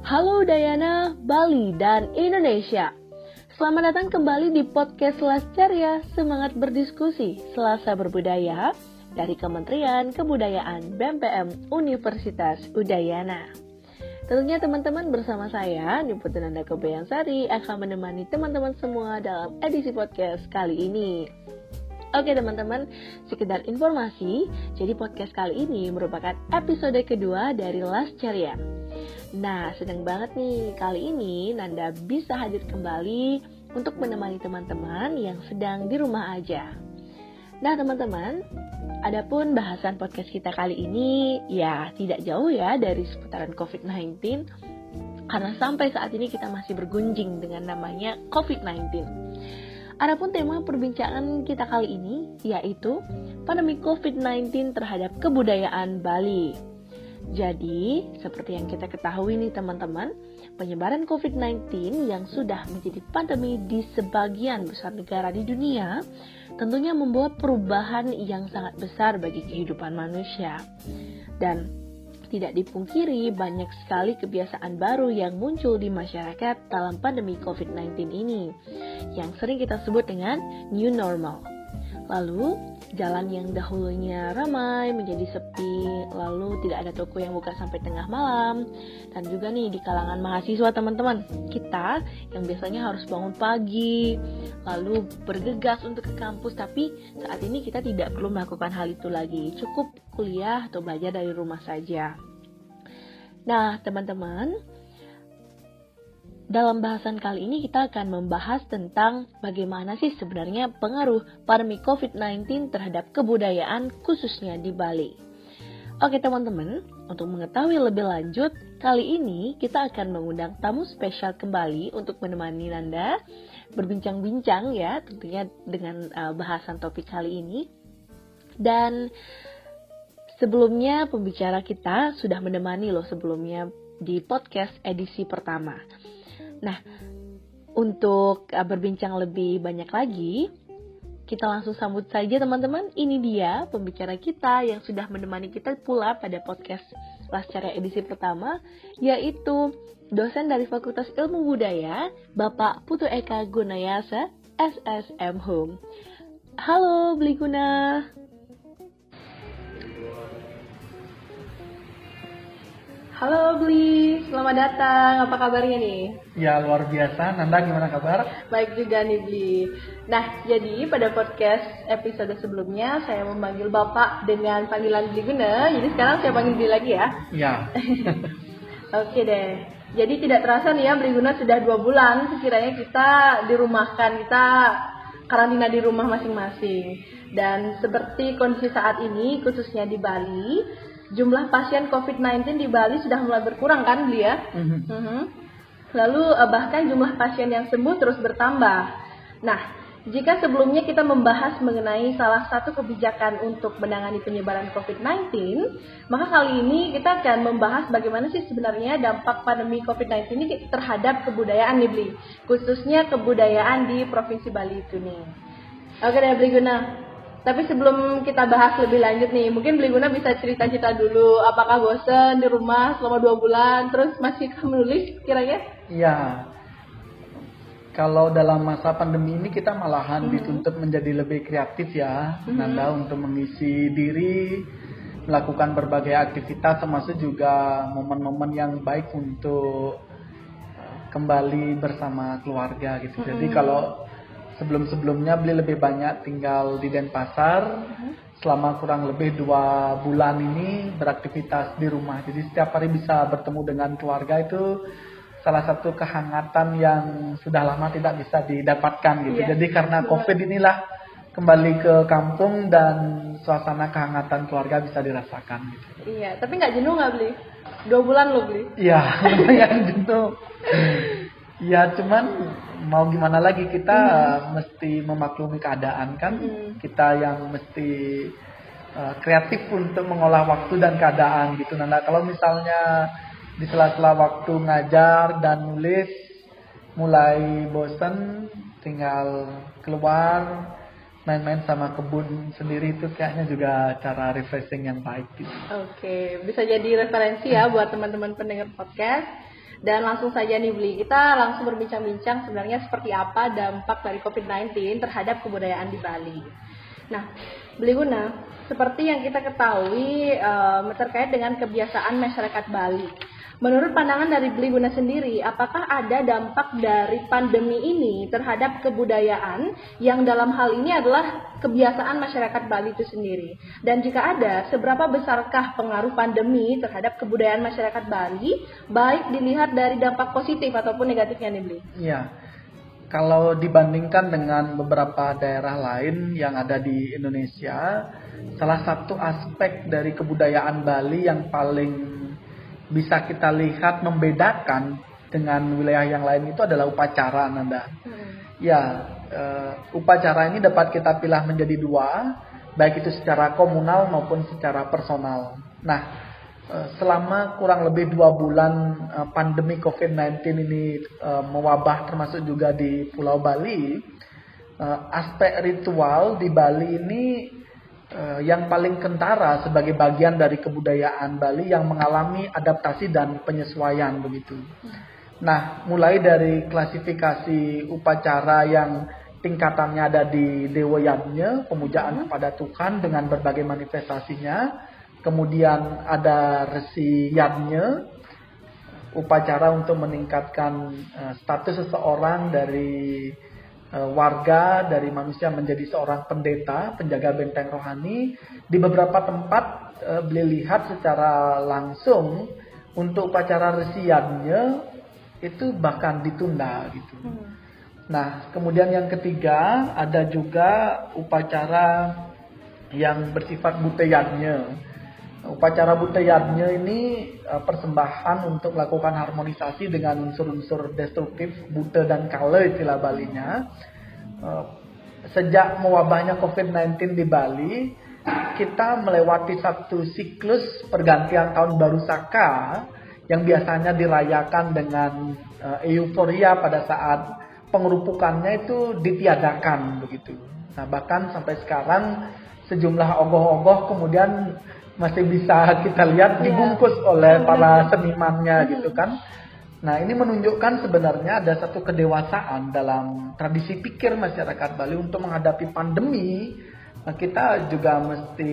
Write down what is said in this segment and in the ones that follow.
Halo Udayana, Bali, dan Indonesia. Selamat datang kembali di podcast Lascaria, semangat berdiskusi Selasa Berbudaya dari Kementerian Kebudayaan BMPM Universitas Udayana. Tentunya teman-teman bersama saya, Niputunanda Kebayansari, akan menemani teman-teman semua dalam edisi podcast kali ini. Oke teman-teman, sekedar informasi, jadi podcast kali ini merupakan episode kedua dari Lascaria. Nah, senang banget nih, kali ini Nanda bisa hadir kembali untuk menemani teman-teman yang sedang di rumah aja. Nah teman-teman, adapun bahasan podcast kita kali ini ya tidak jauh ya dari seputaran COVID-19, karena sampai saat ini kita masih bergunjing dengan namanya COVID-19. Adapun tema perbincangan kita kali ini yaitu pandemi COVID-19 terhadap kebudayaan Bali. Jadi, seperti yang kita ketahui nih teman-teman, penyebaran COVID-19 yang sudah menjadi pandemi di sebagian besar negara di dunia tentunya membawa perubahan yang sangat besar bagi kehidupan manusia. Dan tidak dipungkiri banyak sekali kebiasaan baru yang muncul di masyarakat dalam pandemi COVID-19 ini, yang sering kita sebut dengan new normal. Lalu, jalan yang dahulunya ramai menjadi sepi, lalu tidak ada toko yang buka sampai tengah malam. Dan juga nih di kalangan mahasiswa teman-teman, kita yang biasanya harus bangun pagi, lalu bergegas untuk ke kampus, tapi saat ini kita tidak perlu melakukan hal itu lagi, cukup kuliah atau belajar dari rumah saja. Nah teman-teman, dalam bahasan kali ini kita akan membahas tentang bagaimana sih sebenarnya pengaruh pandemi COVID-19 terhadap kebudayaan khususnya di Bali. Oke teman-teman, untuk mengetahui lebih lanjut, kali ini kita akan mengundang tamu spesial kembali untuk menemani Nanda berbincang-bincang ya tentunya dengan bahasan topik kali ini. Dan sebelumnya pembicara kita sudah menemani loh sebelumnya di podcast edisi pertama. Nah, untuk berbincang lebih banyak lagi, kita langsung sambut saja teman-teman. Ini dia pembicara kita yang sudah menemani kita pula pada podcast Lascaria edisi pertama, yaitu dosen dari Fakultas Ilmu Budaya, Bapak Putu Eka Gunayasa, SSM Hum. Halo Bli Guna. Halo Bli, selamat datang. Apa kabarnya nih? Ya luar biasa. Nanda gimana kabar? Baik juga nih Bli. Nah, jadi pada podcast episode sebelumnya saya memanggil Bapak dengan panggilan Bli Guna. Jadi sekarang saya panggil Bli lagi ya? Ya. Oke deh. Jadi tidak terasa nih ya Bli Guna sudah 2 bulan sekiranya kita dirumahkan, kita karantina di rumah masing-masing. Dan seperti kondisi saat ini khususnya di Bali, jumlah pasien COVID-19 di Bali sudah mulai berkurang kan Bli ya? Lalu bahkan jumlah pasien yang sembuh terus bertambah. Nah, jika sebelumnya kita membahas mengenai salah satu kebijakan untuk menangani penyebaran COVID-19, maka kali ini kita akan membahas bagaimana sih sebenarnya dampak pandemi COVID-19 ini terhadap kebudayaan nih Bli, khususnya kebudayaan di Provinsi Bali itu nih. Oke deh Bli Guna. Tapi sebelum kita bahas lebih lanjut nih, mungkin Bli Guna bisa cerita-cerita dulu, apakah bosan di rumah selama 2 bulan, terus masih menulis kiranya? Iya. Kalau dalam masa pandemi ini kita malahan dituntut menjadi lebih kreatif ya, Nanda, untuk mengisi diri, melakukan berbagai aktivitas, termasuk juga momen-momen yang baik untuk kembali bersama keluarga gitu. Jadi kalau sebelum-sebelumnya Beli lebih banyak tinggal di Denpasar, selama kurang lebih 2 bulan ini beraktivitas di rumah. Jadi setiap hari bisa bertemu dengan keluarga, itu salah satu kehangatan yang sudah lama tidak bisa didapatkan gitu. Jadi karena COVID inilah kembali ke kampung dan suasana kehangatan keluarga bisa dirasakan gitu. Iya, tapi nggak jenuh nggak Bli? 2 bulan lo Bli? Iya, lumayan jenuh. Ya cuman mau gimana lagi, kita mesti memaklumi keadaan kan. Kita yang mesti kreatif untuk mengolah waktu dan keadaan gitu. Nah kalau misalnya di sela-sela waktu ngajar dan nulis mulai bosan, tinggal keluar main-main sama kebun sendiri, itu kayaknya juga cara refreshing yang baik gitu. Oke, bisa jadi referensi ya buat teman-teman pendengar podcast. Dan langsung saja nih Bli, kita langsung berbincang-bincang sebenarnya seperti apa dampak dari COVID-19 terhadap kebudayaan di Bali. Nah, Bli Guna, seperti yang kita ketahui terkait dengan kebiasaan masyarakat Bali. Menurut pandangan dari Bli Guna sendiri, apakah ada dampak dari pandemi ini terhadap kebudayaan yang dalam hal ini adalah kebiasaan masyarakat Bali itu sendiri? Dan jika ada, seberapa besarkah pengaruh pandemi terhadap kebudayaan masyarakat Bali, baik dilihat dari dampak positif ataupun negatifnya nih Bli? Iya, kalau dibandingkan dengan beberapa daerah lain yang ada di Indonesia, salah satu aspek dari kebudayaan Bali yang paling bisa kita lihat membedakan dengan wilayah yang lain itu adalah upacara, Nanda. Ya, upacara ini dapat kita pilih menjadi dua, baik itu secara komunal maupun secara personal. Nah, selama kurang lebih 2 bulan pandemi COVID-19 ini mewabah, termasuk juga di Pulau Bali, aspek ritual di Bali ini yang paling kentara sebagai bagian dari kebudayaan Bali yang mengalami adaptasi dan penyesuaian begitu. Nah, mulai dari klasifikasi upacara yang tingkatannya ada di Dewa Yadnya, pemujaan kepada Tuhan dengan berbagai manifestasinya. Kemudian ada Resi Yadnya, upacara untuk meningkatkan status seseorang dari warga, dari manusia menjadi seorang pendeta, penjaga benteng rohani. Di beberapa tempat beliau lihat secara langsung untuk upacara resiannya itu bahkan ditunda gitu. Nah, kemudian yang ketiga ada juga upacara yang bersifat buteyadnya. Upacara buteyadnya ini persembahan untuk melakukan harmonisasi dengan unsur-unsur destruktif bute dan kale istilah Balinya. Sejak mewabahnya COVID-19 di Bali, kita melewati satu siklus pergantian tahun baru Saka yang biasanya dirayakan dengan euforia pada saat pengerupukannya itu ditiadakan begitu. Nah, bahkan sampai sekarang sejumlah ogoh-ogoh kemudian masih bisa kita lihat dibungkus oleh para senimannya gitu kan. Nah, ini menunjukkan sebenarnya ada satu kedewasaan dalam tradisi pikir masyarakat Bali untuk menghadapi pandemi. Kita juga mesti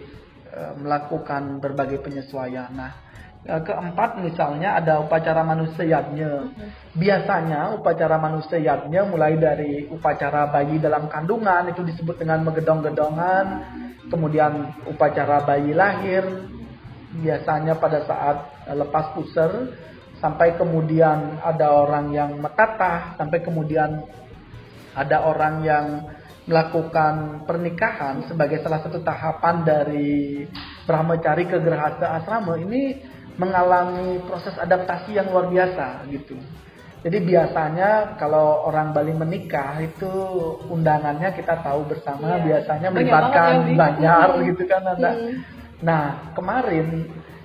melakukan berbagai penyesuaian. Nah, keempat misalnya ada upacara manusianya. Biasanya upacara manusianya mulai dari upacara bayi dalam kandungan, itu disebut dengan megedong-gedongan. Kemudian upacara bayi lahir, biasanya pada saat lepas puser, sampai kemudian ada orang yang metatah, sampai kemudian ada orang yang melakukan pernikahan sebagai salah satu tahapan dari brahmacari ke gerhasa asrama. Ini mengalami proses adaptasi yang luar biasa gitu. Jadi biasanya kalau orang Bali menikah itu undangannya kita tahu bersama biasanya melibatkan Banjar gitu kan ada. Nah, kemarin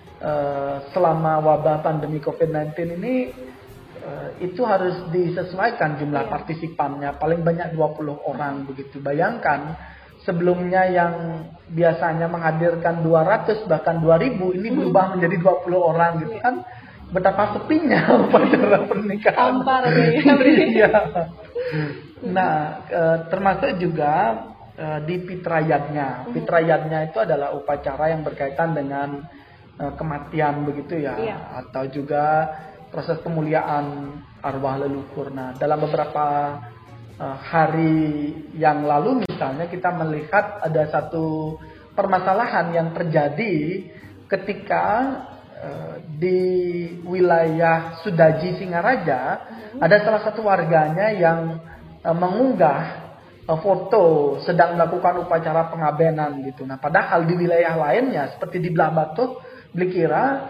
selama wabah pandemi COVID-19 ini itu harus disesuaikan jumlah partisipannya, paling banyak 20 orang begitu. Bayangkan sebelumnya yang biasanya menghadirkan 200 bahkan 2000 ini berubah menjadi 20 orang gitu kan. Betapa sepinya upacara pernikahan. Iya. Nah, termasuk juga di Pitrayatnya. Pitrayatnya itu adalah upacara yang berkaitan dengan kematian begitu ya, atau juga proses pemuliaan arwah leluhur. Nah, dalam beberapa hari yang lalu misalnya kita melihat ada satu permasalahan yang terjadi ketika di wilayah Sudaji Singaraja ada salah satu warganya yang mengunggah foto sedang melakukan upacara pengabenan gitu. Nah, padahal di wilayah lainnya seperti di Belah Batu, dikira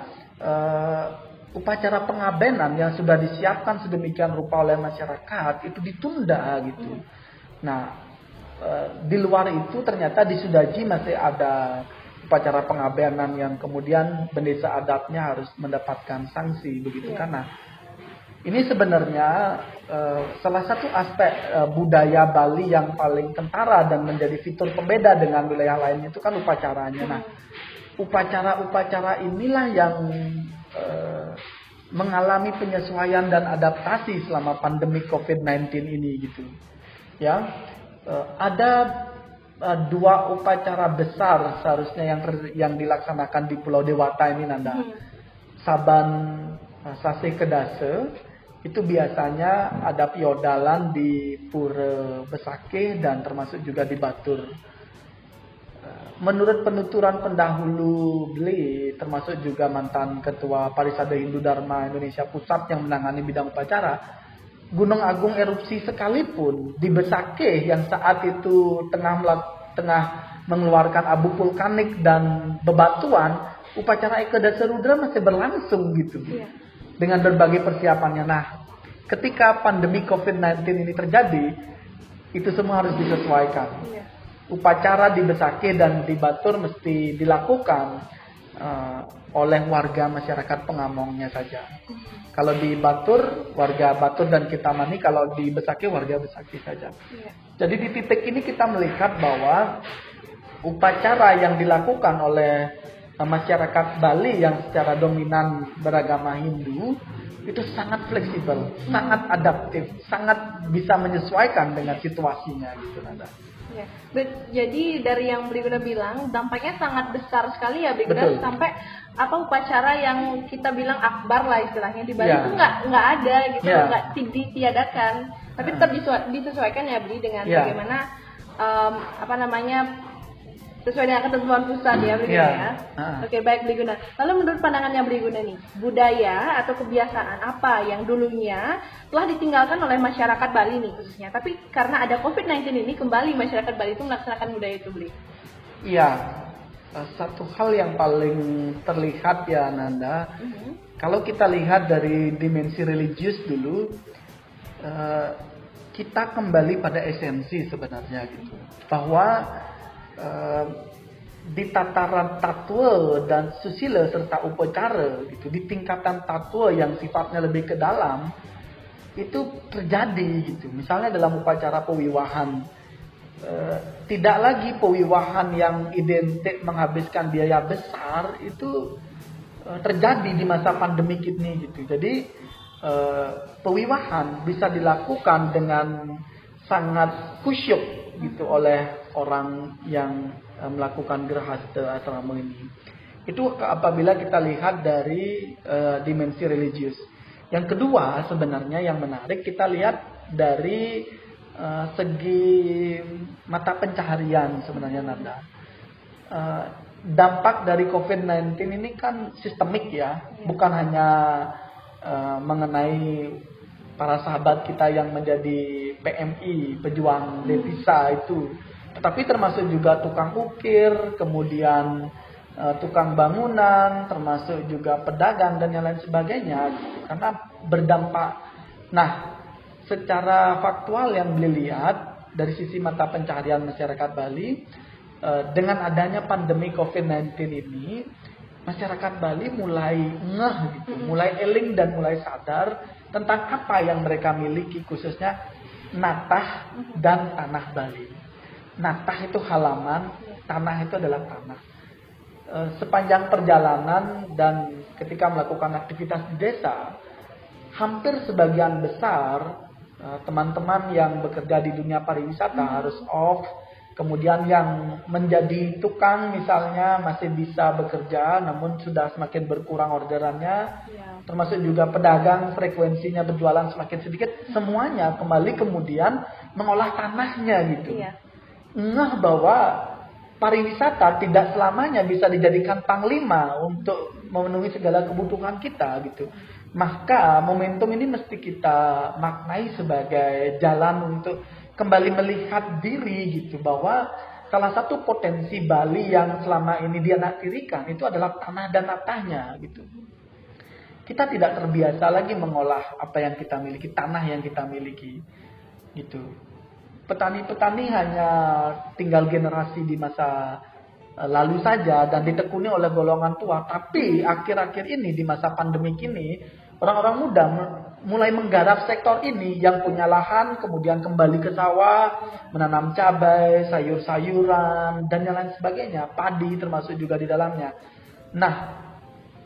upacara pengabenan yang sudah disiapkan sedemikian rupa oleh masyarakat itu ditunda gitu. Nah, di luar itu ternyata di Sudaji masih ada upacara pengabenan yang kemudian pendeta adatnya harus mendapatkan sanksi begitu kan. Nah, ini sebenarnya salah satu aspek budaya Bali yang paling kentara dan menjadi fitur pembeda dengan wilayah lainnya itu kan upacaranya. Nah, upacara-upacara inilah yang mengalami penyesuaian dan adaptasi selama pandemi COVID-19 ini gitu. Ya, ada dua upacara besar seharusnya yang dilaksanakan di Pulau Dewata ini, Nanda. Saban Sase Kedase itu biasanya ada piodalan di Pura Besakeh dan termasuk juga di Batur. Menurut penuturan pendahulu beliau, termasuk juga mantan Ketua Parisada Hindu Dharma Indonesia Pusat yang menangani bidang upacara, Gunung Agung erupsi sekalipun di Besakeh yang saat itu tengah mengeluarkan abu vulkanik dan bebatuan, upacara Eka Dasa Rudra masih berlangsung gitu. Dengan berbagai persiapannya. Nah, ketika pandemi COVID-19 ini terjadi, itu semua harus disesuaikan. Upacara di Besakeh dan di Batur mesti dilakukan oleh warga masyarakat pengamongnya saja. Kalau di Batur, warga Batur dan Kitamani, kalau di Besakeh, warga Besakeh saja. Jadi di titik ini kita melihat bahwa upacara yang dilakukan oleh masyarakat Bali yang secara dominan beragama Hindu itu sangat fleksibel, sangat adaptif, sangat bisa menyesuaikan dengan situasinya gitu, Nanda. Ya. Jadi dari yang Bli Guna bilang dampaknya sangat besar sekali ya Bli Guna, sampai upacara yang kita bilang akbar lah istilahnya di Bali itu nggak ada gitu, nggak ditiadakan, tapi tetap disesuaikan ya Bli dengan bagaimana sesuai dengan ketentuan pusat ya Bli Guna ya. Oke, baik Bli Guna. Lalu menurut pandangannya Bli Guna nih, budaya atau kebiasaan apa yang dulunya telah ditinggalkan oleh masyarakat Bali nih khususnya, tapi karena ada COVID-19 ini kembali masyarakat Bali itu melaksanakan budaya itu, Bli? Iya, satu hal yang paling terlihat ya Nanda, kalau kita lihat dari dimensi religius dulu, kita kembali pada esensi sebenarnya gitu, bahwa di tataran tatwa dan susila serta upacara gitu, di tingkatan tatwa yang sifatnya lebih ke dalam itu terjadi gitu. Misalnya dalam upacara pewiwahan, tidak lagi pewiwahan yang identik menghabiskan biaya besar itu terjadi di masa pandemi ini gitu. Jadi pewiwahan bisa dilakukan dengan sangat khusyuk gitu oleh orang yang melakukan gerhana asrama ini. Itu apabila kita lihat dari dimensi religius. Yang kedua sebenarnya yang menarik kita lihat dari segi mata pencaharian sebenarnya Nanda. Dampak dari COVID-19 ini kan sistemik ya, bukan hanya mengenai para sahabat kita yang menjadi PMI, pejuang devisa itu, tetapi termasuk juga tukang ukir, kemudian tukang bangunan, termasuk juga pedagang dan yang lain sebagainya, karena berdampak. Nah, secara faktual yang dilihat dari sisi mata pencaharian masyarakat Bali, dengan adanya pandemi COVID-19 ini, masyarakat Bali mulai ngeh gitu, mulai eling dan mulai sadar tentang apa yang mereka miliki, khususnya natah dan tanah Bali. Natah itu halaman, tanah itu adalah tanah. Sepanjang perjalanan dan ketika melakukan aktivitas di desa, hampir sebagian besar teman-teman yang bekerja di dunia pariwisata harus off. Kemudian yang menjadi tukang misalnya masih bisa bekerja, namun sudah semakin berkurang orderannya. Termasuk juga pedagang, frekuensinya berjualan semakin sedikit. Semuanya kembali kemudian mengolah tanahnya gitu. Ngeh bahwa pariwisata tidak selamanya bisa dijadikan panglima untuk memenuhi segala kebutuhan kita gitu. Maka momentum ini mesti kita maknai sebagai jalan untuk kembali melihat diri gitu, bahwa salah satu potensi Bali yang selama ini dianaktirikan itu adalah tanah dan natahnya gitu. Kita tidak terbiasa lagi mengolah apa yang kita miliki, tanah yang kita miliki gitu. Petani-petani hanya tinggal generasi di masa lalu saja dan ditekuni oleh golongan tua. Tapi akhir-akhir ini di masa pandemik ini, orang-orang muda mulai menggarap sektor ini, yang punya lahan kemudian kembali ke sawah, menanam cabai, sayur-sayuran dan yang lain sebagainya, padi termasuk juga di dalamnya. Nah,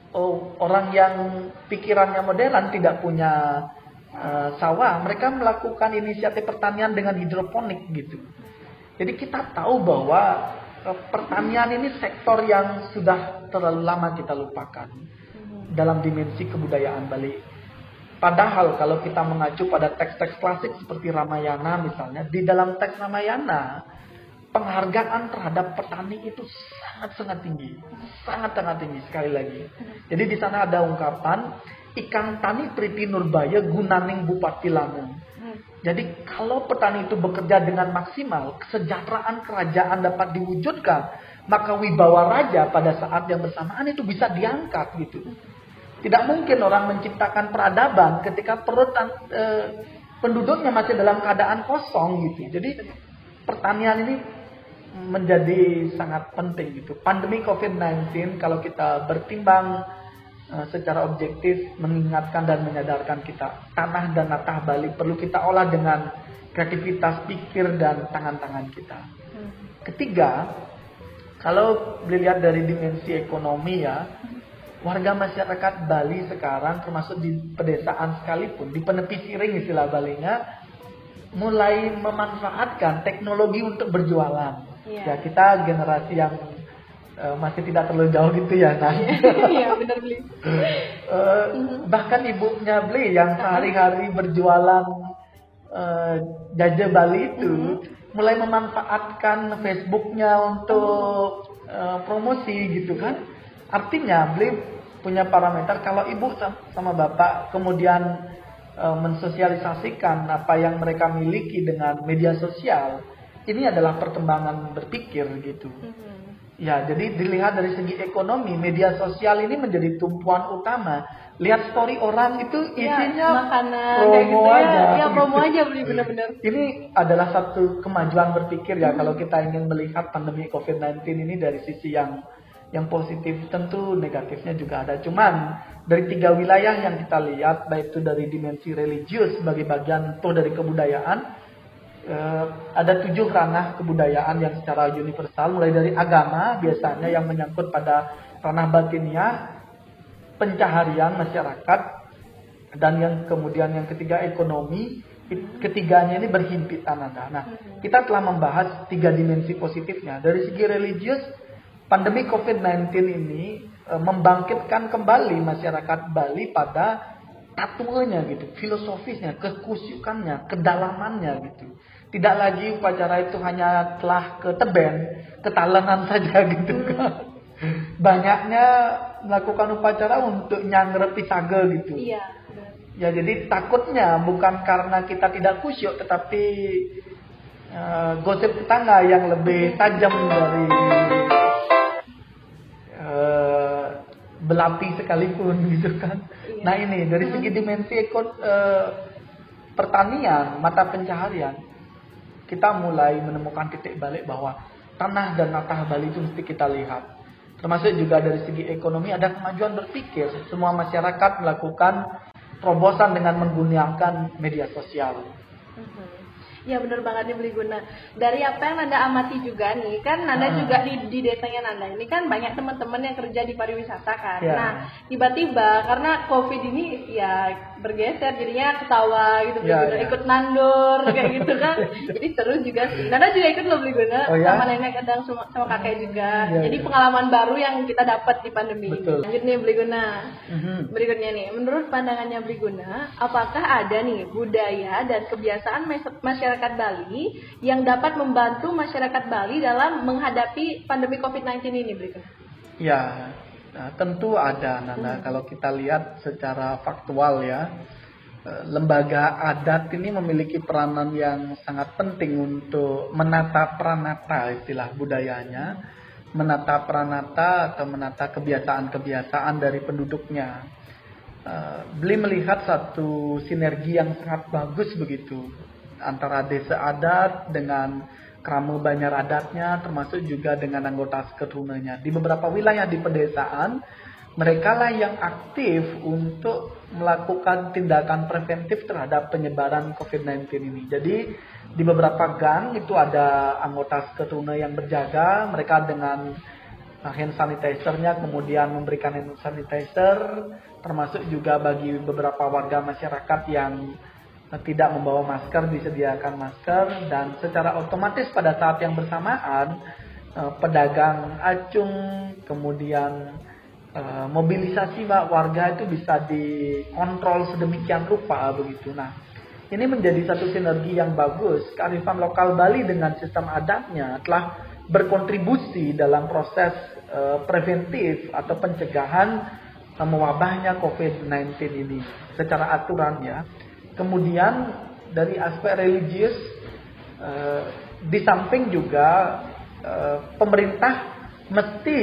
orang yang pikirannya modern tidak punya sawah, mereka melakukan inisiatif pertanian dengan hidroponik gitu. Jadi kita tahu bahwa pertanian ini sektor yang sudah terlalu lama kita lupakan dalam dimensi kebudayaan Bali. Padahal kalau kita mengacu pada teks-teks klasik seperti Ramayana misalnya, di dalam teks Ramayana penghargaan terhadap petani itu sangat-sangat tinggi, sangat-sangat tinggi sekali lagi. Jadi di sana ada ungkapan ikan tani Priti Nurbaya gunaning Bupati Lamun. Jadi kalau petani itu bekerja dengan maksimal, kesejahteraan kerajaan dapat diwujudkan, maka wibawa raja pada saat yang bersamaan itu bisa diangkat gitu. Tidak mungkin orang menciptakan peradaban ketika perut penduduknya masih dalam keadaan kosong gitu. Jadi pertanian ini menjadi sangat penting gitu. Pandemi COVID-19 kalau kita bertimbang secara objektif mengingatkan dan menyadarkan kita, tanah dan natah Bali perlu kita olah dengan kreativitas pikir dan tangan-tangan kita. Ketiga, kalau dilihat dari dimensi ekonomi ya, warga masyarakat Bali sekarang termasuk di pedesaan sekalipun, di penepi siring istilah Balinya, mulai memanfaatkan teknologi untuk berjualan. Ya kita generasi yang masih tidak terlalu jauh gitu ya, nah. Iya benar Bli. Bahkan ibunya Bli yang sehari-hari berjualan jaja Bali itu mulai memanfaatkan Facebooknya untuk promosi gitu kan. Artinya Bli punya parameter kalau ibu sama bapak kemudian mensosialisasikan apa yang mereka miliki dengan media sosial, ini adalah perkembangan berpikir gitu. Ya, jadi dilihat dari segi ekonomi, media sosial ini menjadi tumpuan utama. Lihat story orang itu isinya makanan, promo gitu aja. Ya promo aja Bli, benar-benar. Ini adalah satu kemajuan berpikir ya kalau kita ingin melihat pandemi COVID-19 ini dari sisi yang positif. Tentu negatifnya juga ada. Cuman dari 3 wilayah yang kita lihat, baik itu dari dimensi religius sebagai bagian dari kebudayaan, ada 7 ranah kebudayaan yang secara universal, mulai dari agama biasanya yang menyangkut pada ranah batiniah, pencaharian masyarakat, dan yang kemudian yang ketiga ekonomi. Ketiganya ini berhimpitan. Nah, kita telah membahas 3 dimensi positifnya. Dari segi religius, pandemi COVID-19 ini membangkitkan kembali masyarakat Bali pada tatuanya gitu, filosofisnya, kekusyukannya, kedalamannya gitu. Tidak lagi upacara itu hanya telah ke teben, ketalenan saja gitu kan. Banyaknya melakukan upacara untuk nyangrepi saga gitu. Iya. Ya jadi takutnya bukan karena kita tidak kusyuk, tetapi gosip tetangga yang lebih tajam dari belapi sekalipun gitu kan. Iya. Nah ini dari segi dimensi pertanian, mata pencaharian, kita mulai menemukan titik balik bahwa tanah dan natah Bali itu mesti kita lihat. Termasuk juga dari segi ekonomi ada kemajuan berpikir. Semua masyarakat melakukan terobosan dengan menggunakan media sosial. Ya benar banget nih Bli Guna. Dari apa yang Nanda amati juga nih, kan Nanda juga di desanya Nanda ini kan banyak teman-teman yang kerja di pariwisata kan. Ya. Nah tiba-tiba karena COVID ini ya bergeser jadinya ketawa gitu Bli Guna, ikut nandur kayak gitu kan. Jadi seru juga sih. Nanda juga ikut loh Bli Guna, sama nenek kadang sama kakek juga. Jadi pengalaman baru yang kita dapat di pandemi ini. Lanjut nih Bli Guna. Berikutnya nih, menurut pandangannya Bli Guna, apakah ada nih budaya dan kebiasaan masyarakat Bali yang dapat membantu masyarakat Bali dalam menghadapi pandemi COVID-19 ini berikut? Ya, tentu ada Nanda. Kalau kita lihat secara faktual ya, lembaga adat ini memiliki peranan yang sangat penting untuk menata pranata istilah budayanya, menata pranata atau menata kebiasaan-kebiasaan dari penduduknya. Beli melihat satu sinergi yang sangat bagus begitu antara desa adat dengan krama banjar adatnya, termasuk juga dengan anggota seketunanya. Di beberapa wilayah di pedesaan, mereka lah yang aktif untuk melakukan tindakan preventif terhadap penyebaran COVID-19 ini. Jadi di beberapa gang itu ada anggota seketuna yang berjaga, mereka dengan hand sanitizer-nya, kemudian memberikan hand sanitizer, termasuk juga bagi beberapa warga masyarakat yang tidak membawa masker disediakan masker, dan secara otomatis pada saat yang bersamaan pedagang acung, kemudian mobilisasi warga itu bisa dikontrol sedemikian rupa begitu. Nah, ini menjadi satu sinergi yang bagus. Kearifan lokal Bali dengan sistem adatnya telah berkontribusi dalam proses preventif atau pencegahan mewabahnya COVID-19 ini secara aturan ya. Kemudian dari aspek religius, di samping juga pemerintah mesti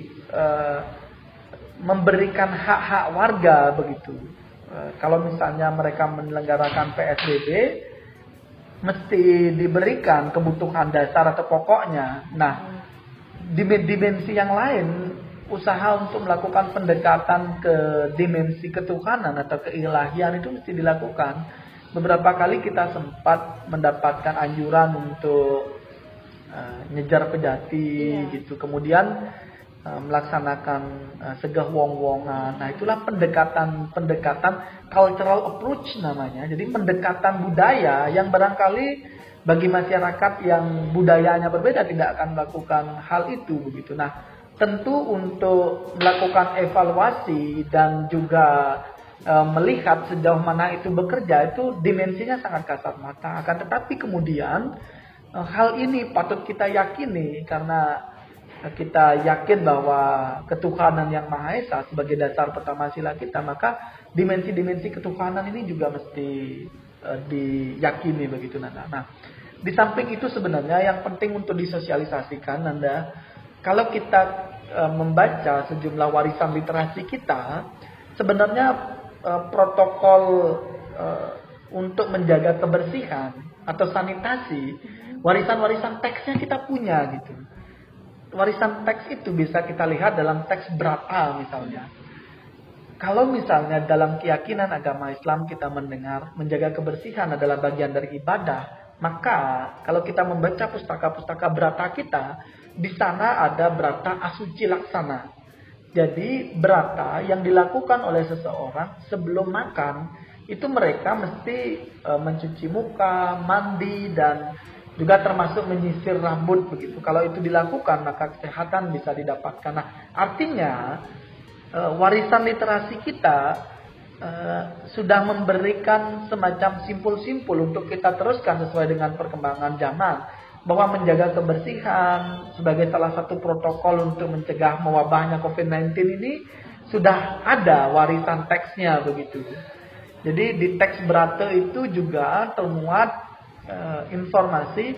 memberikan hak-hak warga begitu. Kalau misalnya mereka menyelenggarakan PSBB, mesti diberikan kebutuhan dasar atau pokoknya. Nah, dimensi yang lain, usaha untuk melakukan pendekatan ke dimensi ketuhanan atau keilahian itu mesti dilakukan. Beberapa kali kita sempat mendapatkan anjuran untuk nyejar pejati gitu, kemudian melaksanakan segah wong-wongan. Nah, itulah pendekatan cultural approach namanya. Jadi pendekatan budaya yang barangkali bagi masyarakat yang budayanya berbeda tidak akan melakukan hal itu begitu. Nah, tentu untuk melakukan evaluasi dan juga melihat sejauh mana itu bekerja, itu dimensinya sangat kasat mata. Akan tetapi kemudian hal ini patut kita yakini, karena kita yakin bahwa ketuhanan yang Maha Esa sebagai dasar pertama sila kita, maka dimensi-dimensi ketuhanan ini juga mesti diyakini begitu Nanda. Nah, di samping itu sebenarnya yang penting untuk disosialisasikan Nanda, kalau kita membaca sejumlah warisan literasi kita, sebenarnya protokol untuk menjaga kebersihan atau sanitasi, warisan-warisan teksnya kita punya gitu. Warisan teks itu bisa kita lihat dalam teks Brata misalnya. Kalau misalnya dalam keyakinan agama Islam kita mendengar menjaga kebersihan adalah bagian dari ibadah, maka kalau kita membaca pustaka-pustaka Brata kita, di sana ada Brata Asuci Laksana. Jadi Brata yang dilakukan oleh seseorang sebelum makan, itu mereka mesti mencuci muka, mandi, dan juga termasuk menyisir rambut begitu. Kalau itu dilakukan maka kesehatan bisa didapatkan. Nah, artinya warisan literasi kita sudah memberikan semacam simpul-simpul untuk kita teruskan sesuai dengan perkembangan zaman, bahwa menjaga kebersihan sebagai salah satu protokol untuk mencegah mewabahnya COVID-19 ini sudah ada warisan teksnya begitu. Jadi di teks Brata itu juga termuat informasi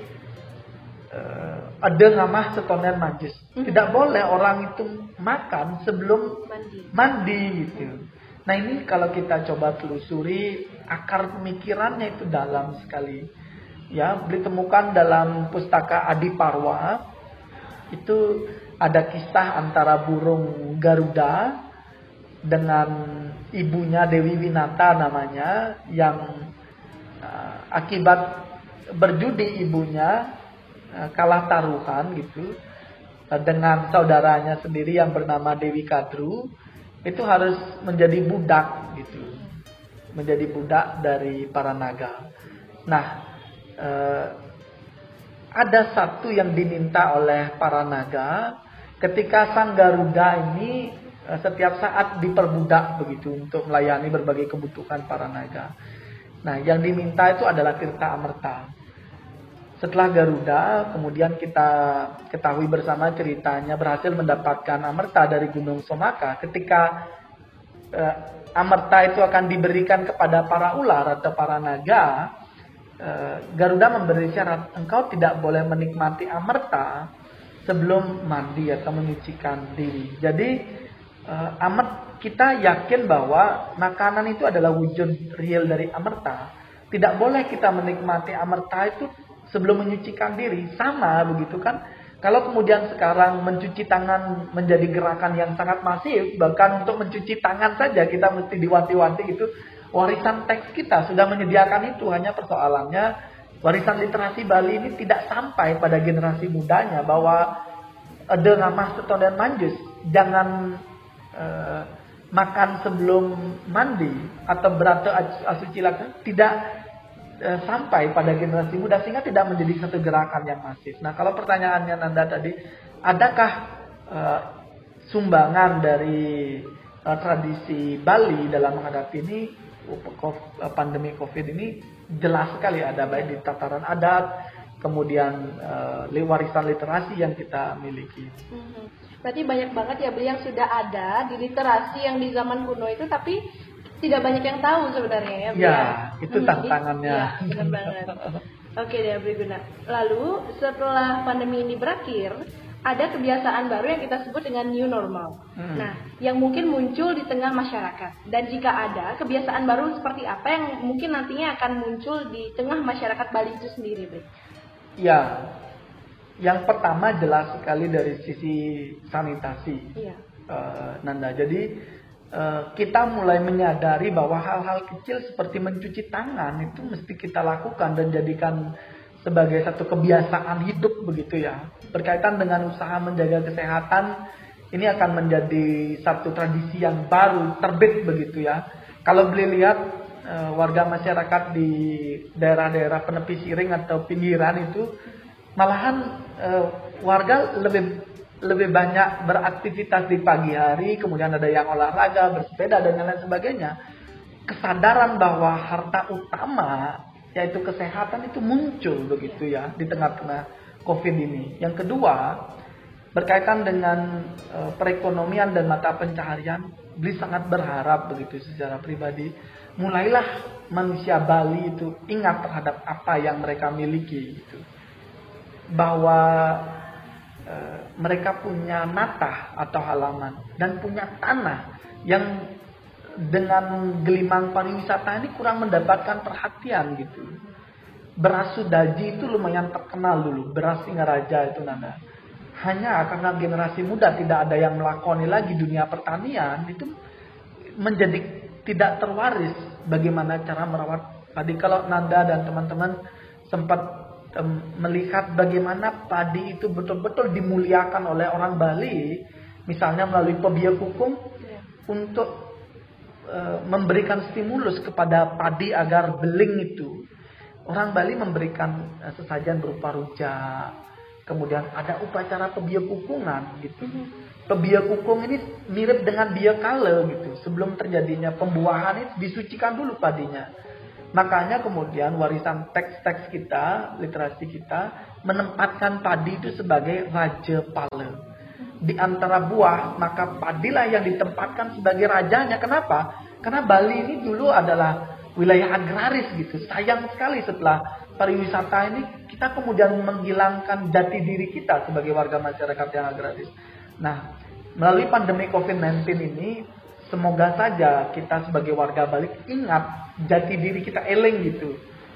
ada ngamah setoner najis. Tidak boleh orang itu makan sebelum mandi gitu. Nah, ini kalau kita coba telusuri akar pemikirannya itu dalam sekali. Ya, ditemukan dalam pustaka Adiparwa. Itu ada kisah antara burung Garuda dengan ibunya Dewi Winata namanya, yang akibat berjudi ibunya kalah taruhan gitu dengan saudaranya sendiri yang bernama Dewi Kadru, itu harus menjadi budak gitu, menjadi budak dari para naga. Nah, ada satu yang diminta oleh para naga ketika sang Garuda ini setiap saat diperbudak begitu untuk melayani berbagai kebutuhan para naga. Nah, yang diminta itu adalah tirta amerta. Setelah Garuda, kemudian kita ketahui bersama ceritanya berhasil mendapatkan amerta dari Gunung Somaka. Ketika amerta itu akan diberikan kepada para ular atau para naga, Garuda memberi syarat, engkau tidak boleh menikmati amerta sebelum mandi atau menyucikan diri. Jadi kita yakin bahwa makanan itu adalah wujud real dari amerta. Tidak boleh kita menikmati amerta itu sebelum menyucikan diri. Sama begitu kan. Kalau kemudian sekarang mencuci tangan menjadi gerakan yang sangat masif, bahkan untuk mencuci tangan saja kita mesti diwanti-wanti itu. Warisan teks kita sudah menyediakan itu. Hanya persoalannya warisan literasi Bali ini tidak sampai pada generasi mudanya, bahwa dengamah setodan manjus, jangan makan sebelum mandi atau berata asucilaka, tidak sampai pada generasi muda sehingga tidak menjadi satu gerakan yang masif. Nah, kalau pertanyaannya Nanda tadi, adakah sumbangan dari tradisi Bali dalam menghadapi ini pandemi COVID ini? Jelas sekali ada, baik di tataran adat, kemudian warisan literasi yang kita miliki. Berarti banyak banget ya Beli yang sudah ada di literasi yang di zaman kuno itu, tapi tidak banyak yang tahu sebenarnya ya. Ya, itu tantangannya. Iya, benar banget. Oke deh Beli Guna. Lalu setelah pandemi ini berakhir, ada kebiasaan baru yang kita sebut dengan new normal. Nah, yang mungkin muncul di tengah masyarakat. Dan jika ada kebiasaan baru seperti apa yang mungkin nantinya akan muncul di tengah masyarakat Bali itu sendiri, Beli? Ya, yang pertama jelas sekali dari sisi sanitasi. Iya. Nanda, jadi kita mulai menyadari bahwa hal-hal kecil seperti mencuci tangan itu mesti kita lakukan dan jadikan sebagai satu kebiasaan hidup begitu ya. Berkaitan dengan usaha menjaga kesehatan, ini akan menjadi satu tradisi yang baru terbit begitu ya. Kalau beli lihat warga masyarakat di daerah-daerah penepi siring atau pinggiran itu, malahan warga lebih banyak beraktivitas di pagi hari, kemudian ada yang olahraga, bersepeda dan lain sebagainya. Kesadaran bahwa harta utama yaitu kesehatan itu muncul begitu ya di tengah-tengah COVID ini. Yang kedua, berkaitan dengan perekonomian dan mata pencaharian, Beli sangat berharap begitu secara pribadi, mulailah manusia Bali itu ingat terhadap apa yang mereka miliki gitu. Bahwa mereka punya natah atau halaman dan punya tanah yang dengan gelimang pariwisata ini kurang mendapatkan perhatian gitu. Beras Sudaji itu lumayan terkenal dulu, beras Singaraja itu Nanda. Hanya karena generasi muda tidak ada yang melakoni lagi dunia pertanian, itu menjadi tidak terwaris bagaimana cara merawat padi. Kalau Nanda dan teman-teman sempat melihat bagaimana padi itu betul-betul dimuliakan oleh orang Bali, misalnya melalui pebiak hukum untuk memberikan stimulus kepada padi agar beling itu. Orang Bali memberikan sesajen berupa rujak, kemudian ada upacara pebiak hukungan gitu. Pebiak hukum ini mirip dengan biak kale gitu. Sebelum terjadinya pembuahan itu disucikan dulu padinya. Makanya kemudian warisan teks-teks kita, literasi kita, menempatkan padi itu sebagai raja pale. Di antara buah, maka padilah yang ditempatkan sebagai rajanya. Kenapa? Karena Bali ini dulu adalah wilayah agraris gitu. Sayang sekali setelah pariwisata ini, kita kemudian menghilangkan jati diri kita sebagai warga masyarakat yang agraris. Nah, melalui pandemi COVID-19 ini, semoga saja kita sebagai warga Bali ingat jati diri kita, eleng gitu,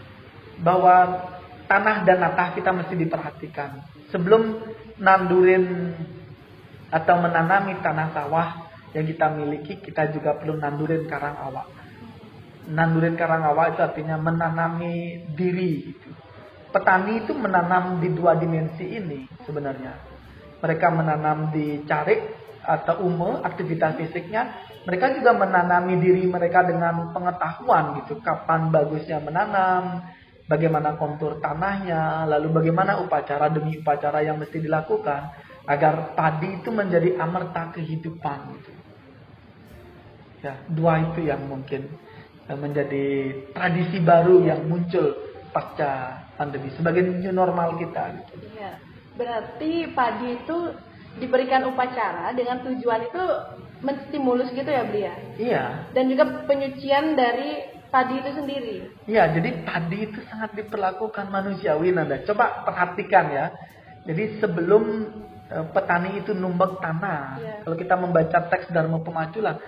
bahwa tanah dan natah kita mesti diperhatikan. Sebelum nandurin atau menanami tanah sawah yang kita miliki, kita juga perlu nandurin karang awak. Nandurin karang awak itu artinya menanami diri gitu. Petani itu menanam di dua dimensi ini sebenarnya. Mereka menanam di carik atau ume, aktivitas fisiknya. Mereka juga menanami diri mereka dengan pengetahuan gitu. Kapan bagusnya menanam, bagaimana kontur tanahnya, lalu bagaimana upacara demi upacara yang mesti dilakukan agar padi itu menjadi amerta kehidupan gitu. Ya, dua itu yang mungkin menjadi tradisi baru yang muncul pasca pandemi sebagai new normal kita gitu. Iya. Berarti padi itu diberikan upacara dengan tujuan itu menstimulus gitu ya Beli ya? Iya. Dan juga penyucian dari padi itu sendiri. Iya, jadi padi itu sangat diperlakukan manusiawi Nanda. Coba perhatikan ya. Jadi sebelum petani itu numbak tanah, kalau kita membaca teks Dharma Pemaculan.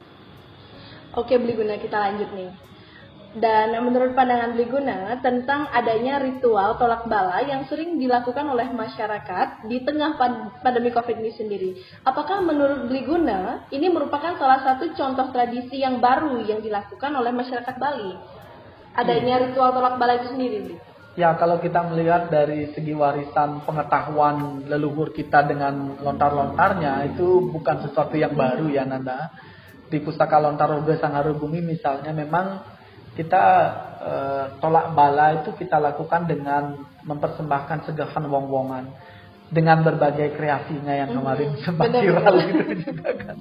Oke Beli Guna, kita lanjut nih. Dan menurut pandangan Beli Guna tentang adanya ritual tolak bala yang sering dilakukan oleh masyarakat di tengah pandemi COVID ini sendiri. Apakah menurut Beli Guna ini merupakan salah satu contoh tradisi yang baru yang dilakukan oleh masyarakat Bali? Adanya ritual tolak bala itu sendiri, Beli? Ya, kalau kita melihat dari segi warisan pengetahuan leluhur kita dengan lontar-lontarnya, itu bukan sesuatu yang baru ya Nanda. Di Pustaka Lontar Roga Sangharubumi misalnya, memang kita tolak bala itu kita lakukan dengan mempersembahkan segahan wong-wongan. Dengan berbagai kreasinya yang kemarin sempat viral gitu juga kan.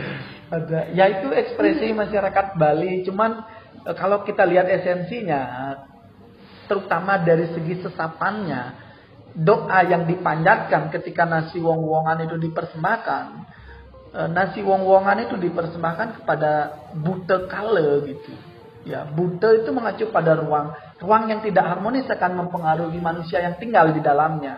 Ada, ya itu ekspresi masyarakat Bali. Cuman kalau kita lihat esensinya, terutama dari segi sesapannya, doa yang dipanjatkan ketika nasi wong-wongan itu dipersembahkan, nasi wong-wongan itu dipersembahkan kepada Buta Kala gitu. Ya, Buta itu mengacu pada ruang yang tidak harmonis akan mempengaruhi manusia yang tinggal di dalamnya.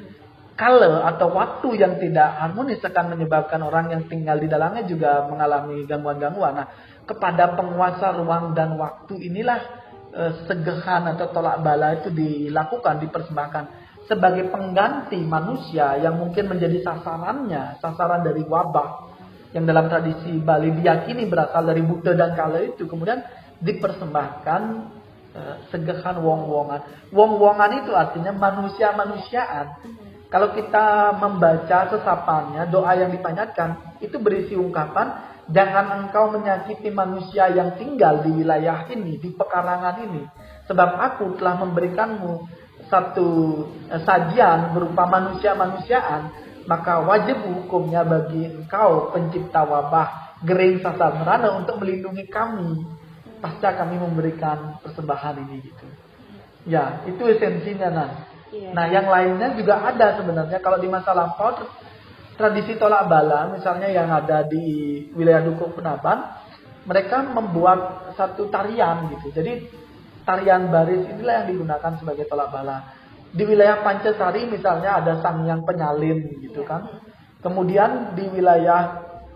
Kala atau waktu yang tidak harmonis akan menyebabkan orang yang tinggal di dalamnya juga mengalami gangguan-gangguan. Nah, kepada penguasa ruang dan waktu inilah segehan atau tolak bala itu dilakukan, dipersembahkan sebagai pengganti manusia yang mungkin menjadi sasaran dari wabah yang dalam tradisi Bali diyakini berasal dari Buta dan Kala itu, kemudian dipersembahkan segehan wong-wongan. Wong-wongan itu artinya manusia-manusiaan. Kalau kita membaca sesapannya, doa yang dipanjatkan itu berisi ungkapan, jangan engkau menyakiti manusia yang tinggal di wilayah ini, di pekarangan ini. Sebab aku telah memberikanmu satu sajian berupa manusia-manusiaan, maka wajib hukumnya bagi engkau pencipta wabah Gering Sasar Merana untuk melindungi kami. Pasca kami memberikan persembahan ini gitu. Ya, itu esensinya Nan. Nah, yang lainnya juga ada sebenarnya. Kalau di masa lampau, tradisi tolak bala, misalnya yang ada di wilayah Dukuh Penaban, mereka membuat satu tarian gitu. Jadi, tarian baris inilah yang digunakan sebagai tolak bala. Di wilayah Pancasari misalnya ada Sangyang Penyalin gitu kan. Kemudian di wilayah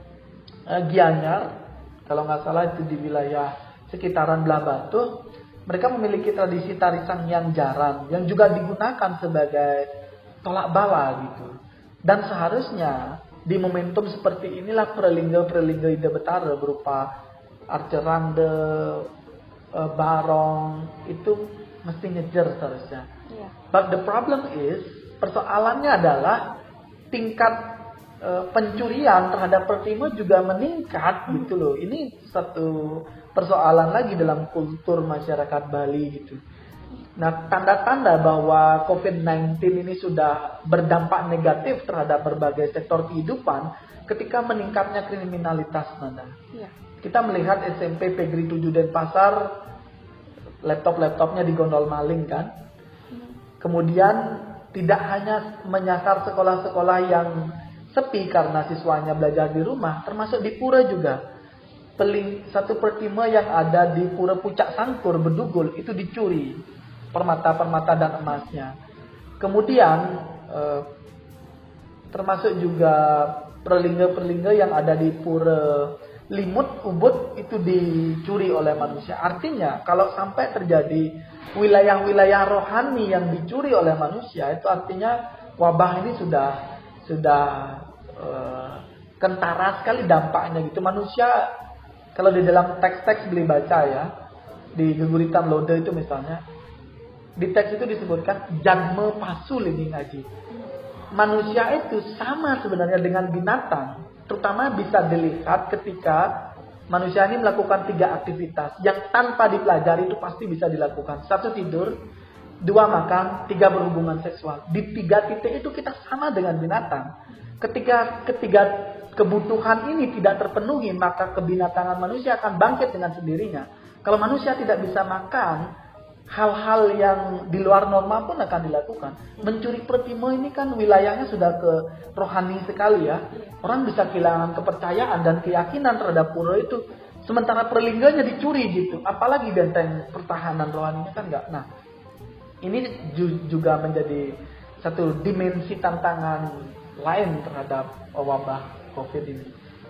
Gianyar, kalau nggak salah itu di wilayah sekitaran Belah Batu, mereka memiliki tradisi tari Sangyang Jaran yang juga digunakan sebagai tolak bala gitu. Dan seharusnya di momentum seperti inilah prelingga-prelingga Ida Betara berupa Arcerande, Barong itu mesti ngejar seharusnya. But the problem is, persoalannya adalah tingkat pencurian terhadap pertimo juga meningkat gitu loh. Ini satu persoalan lagi dalam kultur masyarakat Bali gitu. Nah, tanda-tanda bahwa COVID-19 ini sudah berdampak negatif terhadap berbagai sektor kehidupan ketika meningkatnya kriminalitas Nanda. Kita melihat SMP Pegri 7 Denpasar, laptop-laptopnya digondol maling kan. Kemudian tidak hanya menyasar sekolah-sekolah yang sepi karena siswanya belajar di rumah, termasuk di pura juga. Satu pertima yang ada di Pura Pucak Sangkur Bedugul itu dicuri, permata-permata dan emasnya. Kemudian termasuk juga perlingga-perlingga yang ada di Pura Limut Ubud itu dicuri oleh manusia. Artinya kalau sampai terjadi wilayah-wilayah rohani yang dicuri oleh manusia, itu artinya wabah ini sudah kentara sekali dampaknya gitu. Manusia, kalau di dalam teks-teks beli baca ya, di Geguritan Lode itu misalnya, di teks itu disebutkan jadme pasul ini ngaji. Manusia itu sama sebenarnya dengan binatang, terutama bisa dilihat ketika manusia ini melakukan 3 aktivitas yang tanpa dipelajari itu pasti bisa dilakukan. 1 tidur, 2 makan, 3 berhubungan seksual. Di 3 titik itu kita sama dengan binatang. Ketika ketiga kebutuhan ini tidak terpenuhi, maka kebinatangan manusia akan bangkit dengan sendirinya. Kalau manusia tidak bisa makan, hal-hal yang di luar norma pun akan dilakukan. Mencuri pertimo ini kan wilayahnya sudah ke rohani sekali ya. Orang bisa kehilangan kepercayaan dan keyakinan terhadap pura itu. Sementara perlingganya dicuri gitu. Apalagi benteng pertahanan rohaninya kan enggak. Nah, ini juga menjadi satu dimensi tantangan lain terhadap wabah COVID ini.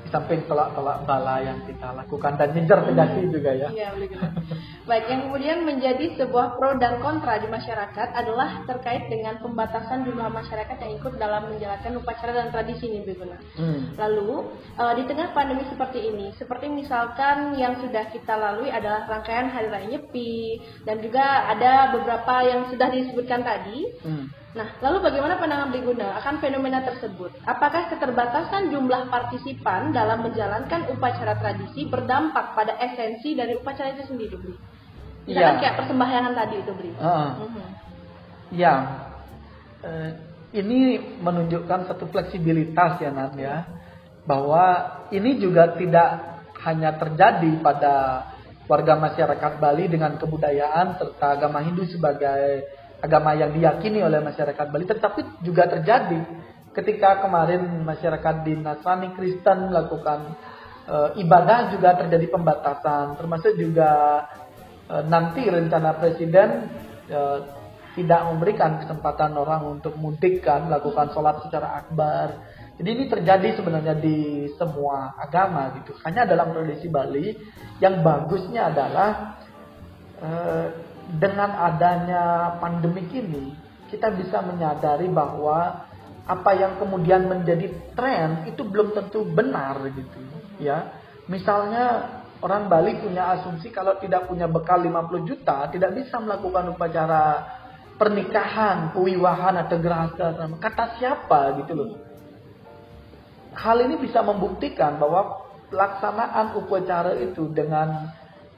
Di samping tolak-tolak bala yang kita lakukan dan ngejar pedasi juga ya. Iya, begitu. Baik, yang kemudian menjadi sebuah pro dan kontra di masyarakat adalah terkait dengan pembatasan jumlah masyarakat yang ikut dalam menjalankan upacara dan tradisi ini, Briguna. Lalu, di tengah pandemi seperti ini, seperti misalkan yang sudah kita lalui adalah rangkaian Hari Raya Nyepi, dan juga ada beberapa yang sudah disebutkan tadi. Nah, lalu bagaimana pandangan Briguna akan fenomena tersebut? Apakah keterbatasan jumlah partisipan dalam menjalankan upacara tradisi berdampak pada esensi dari upacara itu sendiri, Bri? Misalkan kayak persembahyangan tadi itu, Bri. Ya, ini menunjukkan satu fleksibilitas ya, Nan, ya. Bahwa ini juga tidak hanya terjadi pada warga masyarakat Bali dengan kebudayaan serta agama Hindu sebagai agama yang diyakini oleh masyarakat Bali, tetapi juga terjadi ketika kemarin masyarakat di Nasrani Kristen melakukan ibadah, juga terjadi pembatasan, termasuk juga nanti rencana presiden tidak memberikan kesempatan orang untuk mudik kan, melakukan sholat secara akbar. Jadi ini terjadi sebenarnya di semua agama gitu. Hanya dalam tradisi Bali yang bagusnya adalah dengan adanya pandemi ini, kita bisa menyadari bahwa apa yang kemudian menjadi tren itu belum tentu benar gitu, ya. Misalnya orang Bali punya asumsi kalau tidak punya bekal 50 juta, tidak bisa melakukan upacara pernikahan, kewiwahan atau gerhasa. Kata siapa gitu loh. Hal ini bisa membuktikan bahwa pelaksanaan upacara itu dengan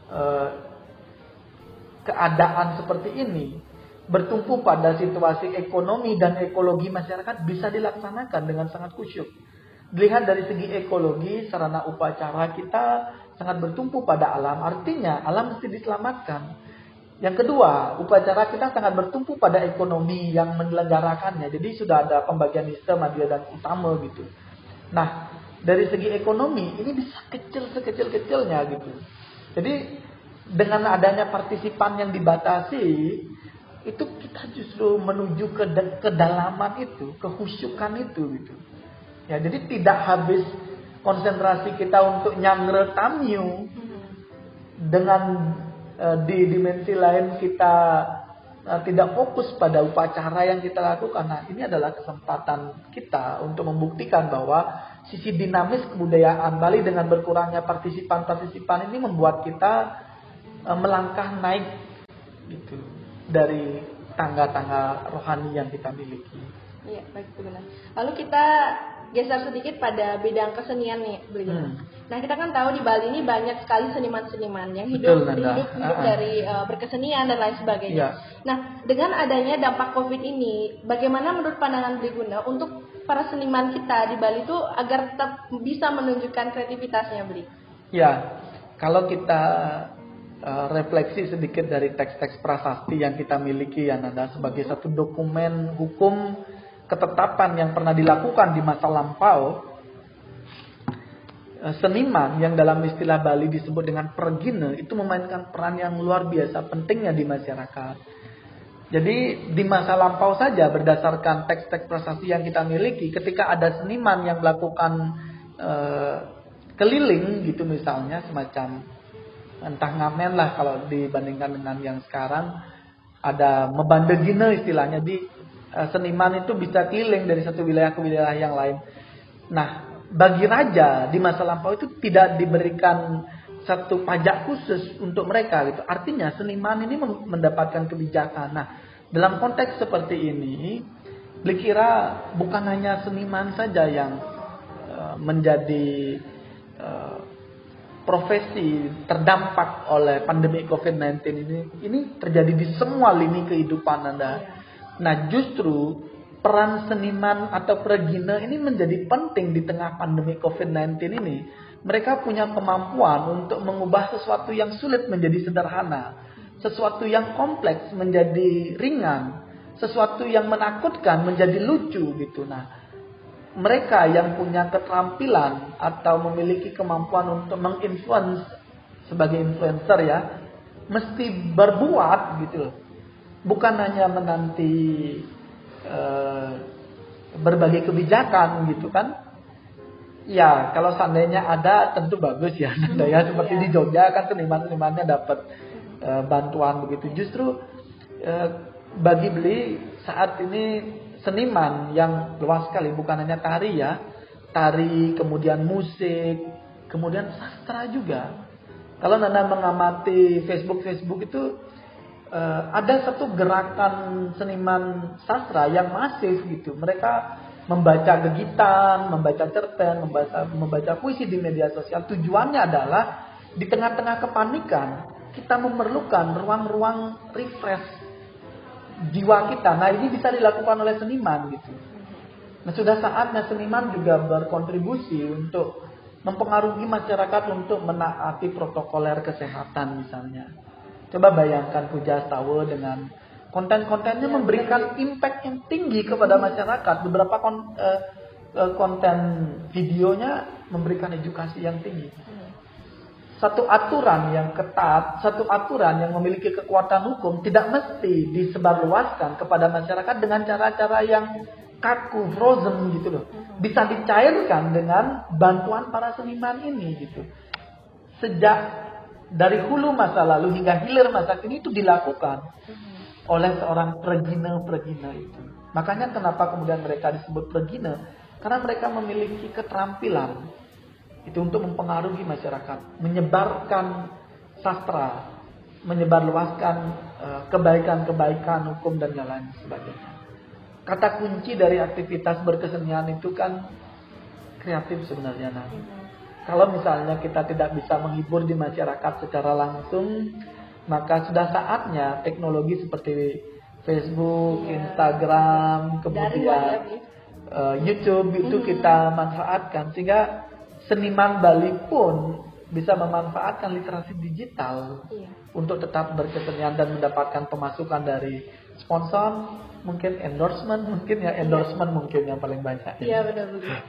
keadaan seperti ini bertumpu pada situasi ekonomi dan ekologi masyarakat bisa dilaksanakan dengan sangat khusyuk. Dilihat dari segi ekologi, sarana upacara kita sangat bertumpu pada alam, artinya alam mesti diselamatkan. Yang kedua, upacara kita sangat bertumpu pada ekonomi yang menyelenggarakannya. Jadi sudah ada pembagian sistem adil dan utama gitu. Nah, dari segi ekonomi ini bisa kecil sekecil-kecilnya gitu. Jadi dengan adanya partisipan yang dibatasi, itu kita justru menuju ke kedalaman itu, kehusyukan itu gitu. Ya, jadi tidak habis konsentrasi kita untuk nyangre tamyu, dengan di dimensi lain kita tidak fokus pada upacara yang kita lakukan. Nah, ini adalah kesempatan kita untuk membuktikan bahwa sisi dinamis kebudayaan Bali dengan berkurangnya partisipan-partisipan ini membuat kita melangkah naik gitu dari tangga-tangga rohani yang kita miliki. Iya, baik, benar. Lalu kita geser sedikit pada bidang kesenian nih, Briguna. Nah, kita kan tahu di Bali ini banyak sekali seniman-seniman yang hidup dari berkesenian dan lain sebagainya. Nah, dengan adanya dampak COVID ini, bagaimana menurut pandangan Briguna untuk para seniman kita di Bali itu agar tetap bisa menunjukkan kreativitasnya, Bri? Ya, kalau kita refleksi sedikit dari teks-teks prasasti yang kita miliki ya Nanda, sebagai satu dokumen hukum ketetapan yang pernah dilakukan di masa lampau, seniman yang dalam istilah Bali disebut dengan pergina itu memainkan peran yang luar biasa pentingnya di masyarakat. Jadi di masa lampau saja berdasarkan teks-teks prasasti yang kita miliki, ketika ada seniman yang melakukan keliling gitu misalnya, semacam entah ngamen lah kalau dibandingkan dengan yang sekarang, ada membandegina istilahnya. Di seniman itu bisa keliling dari satu wilayah ke wilayah yang lain. Nah, bagi raja di masa lampau itu tidak diberikan satu pajak khusus untuk mereka gitu. Artinya seniman ini mendapatkan kebijakan. Nah, dalam konteks seperti ini, dikira bukan hanya seniman saja yang menjadi profesi terdampak oleh pandemi COVID-19 ini terjadi di semua lini kehidupan Anda. Nah, justru peran seniman atau pergina ini menjadi penting di tengah pandemi COVID-19 ini. Mereka punya kemampuan untuk mengubah sesuatu yang sulit menjadi sederhana, sesuatu yang kompleks menjadi ringan, sesuatu yang menakutkan menjadi lucu gitu. Nah, mereka yang punya keterampilan atau memiliki kemampuan untuk menginfluence sebagai influencer ya, mesti berbuat gitu loh. Bukan hanya menanti berbagai kebijakan gitu kan. Ya, kalau seandainya ada tentu bagus ya, Nanda ya. Seperti di Jogja kan seniman-senimannya dapat bantuan begitu. Justru bagi Beli saat ini seniman yang luas sekali, bukan hanya tari ya, tari, kemudian musik, kemudian sastra juga. Kalau Nanda mengamati Facebook itu ada satu gerakan seniman sastra yang masif gitu. Mereka membaca gegitan, membaca cerpen, membaca puisi di media sosial. Tujuannya adalah di tengah-tengah kepanikan kita memerlukan ruang-ruang refresh jiwa kita. Nah, ini bisa dilakukan oleh seniman gitu. Nah, sudah saatnya seniman juga berkontribusi untuk mempengaruhi masyarakat untuk menaati protokoler kesehatan misalnya. Coba bayangkan Puja Astawa dengan konten-kontennya memberikan impact yang tinggi kepada masyarakat. Beberapa konten videonya memberikan edukasi yang tinggi. Satu aturan yang ketat, satu aturan yang memiliki kekuatan hukum tidak mesti disebarluaskan kepada masyarakat dengan cara-cara yang kaku, frozen gitu loh. Bisa dicairkan dengan bantuan para seniman ini gitu. Sejak dari hulu masa lalu hingga hilir masa kini itu dilakukan oleh seorang pregina itu. Makanya kenapa kemudian mereka disebut pregina? Karena mereka memiliki keterampilan itu untuk mempengaruhi masyarakat, menyebarkan sastra, menyebarluaskan kebaikan-kebaikan hukum dan lain sebagainya. Kata kunci dari aktivitas berkesenian itu kan kreatif sebenarnya. Kalau misalnya kita tidak bisa menghibur di masyarakat secara langsung, maka sudah saatnya teknologi seperti Facebook, Instagram, kemudian YouTube itu kita manfaatkan. Sehingga seniman Bali pun bisa memanfaatkan literasi digital untuk tetap berkesenian dan mendapatkan pemasukan dari sponsor, mungkin endorsement mungkin yang paling banyak. Iya, benar-benar.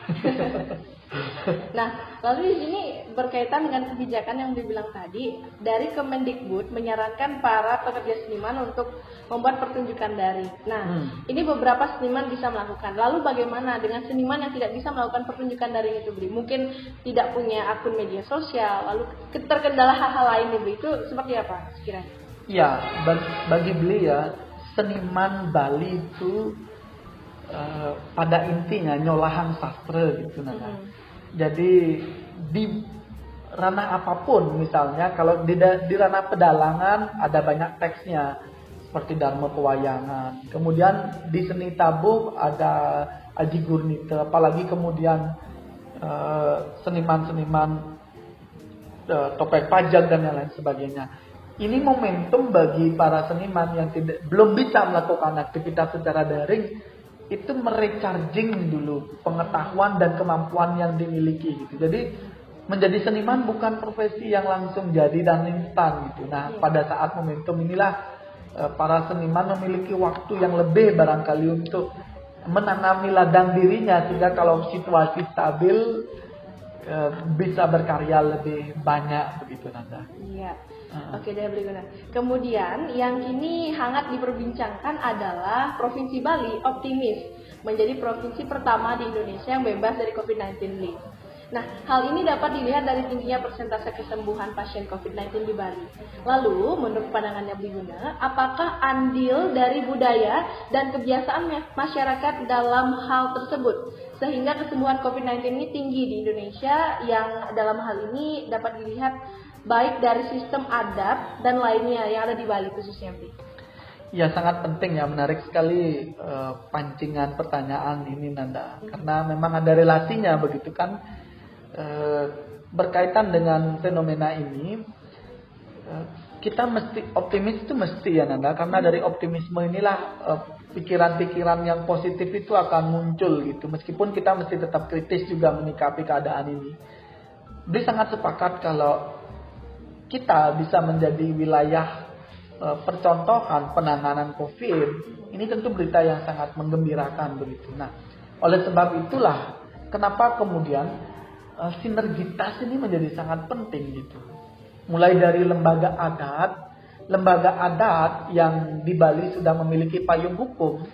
Nah, lalu di sini berkaitan dengan kebijakan yang dibilang tadi, dari Kemendikbud menyarankan para pekerja seniman untuk membuat pertunjukan daring. Nah, ini beberapa seniman bisa melakukan. Lalu bagaimana dengan seniman yang tidak bisa melakukan pertunjukan daring itu, Bri? Mungkin tidak punya akun media sosial, lalu terkendala hal-hal lain nih, Bri. Itu seperti apa sekiranya? Ya, bagi Bli ya, seniman Bali itu pada intinya nyolahan sastra gitu Nana. Jadi di ranah apapun misalnya, kalau di ranah pedalangan ada banyak teksnya seperti Dharma Pewayangan. Kemudian di seni tabuh ada Aji Gurnita, apalagi kemudian seniman-seniman topeng pajak dan lain sebagainya. Ini momentum bagi para seniman yang belum bisa melakukan aktivitas secara daring, itu merecharging dulu pengetahuan dan kemampuan yang dimiliki gitu. Jadi menjadi seniman bukan profesi yang langsung jadi dan instan gitu. Nah, pada saat momentum inilah para seniman memiliki waktu yang lebih barangkali untuk menanami ladang dirinya, sehingga kalau situasi stabil bisa berkarya lebih banyak begitu Nanda. Iya. Oke deh, berikutnya. Kemudian yang kini hangat diperbincangkan adalah Provinsi Bali optimis menjadi provinsi pertama di Indonesia yang bebas dari COVID-19. Nah, hal ini dapat dilihat dari tingginya persentase kesembuhan pasien COVID-19 di Bali. Lalu, menurut pandangannya Briguna, apakah andil dari budaya dan kebiasaan masyarakat dalam hal tersebut sehingga kesembuhan COVID-19 ini tinggi di Indonesia, yang dalam hal ini dapat dilihat baik dari sistem adat dan lainnya yang ada di Bali khususnya, Bri? Ya, sangat penting ya, menarik sekali pancingan pertanyaan ini Nanda, karena memang ada relasinya begitu kan, berkaitan dengan fenomena ini. Kita mesti optimis, itu mesti ya Nanda, karena dari optimisme inilah pikiran-pikiran yang positif itu akan muncul gitu. Meskipun kita mesti tetap kritis juga menyikapi keadaan ini. Bri sangat sepakat kalau kita bisa menjadi wilayah percontohan penanganan COVID, ini tentu berita yang sangat menggembirakan begitu. Nah, oleh sebab itulah kenapa kemudian sinergitas ini menjadi sangat penting gitu. Mulai dari lembaga adat yang di Bali sudah memiliki payung hukum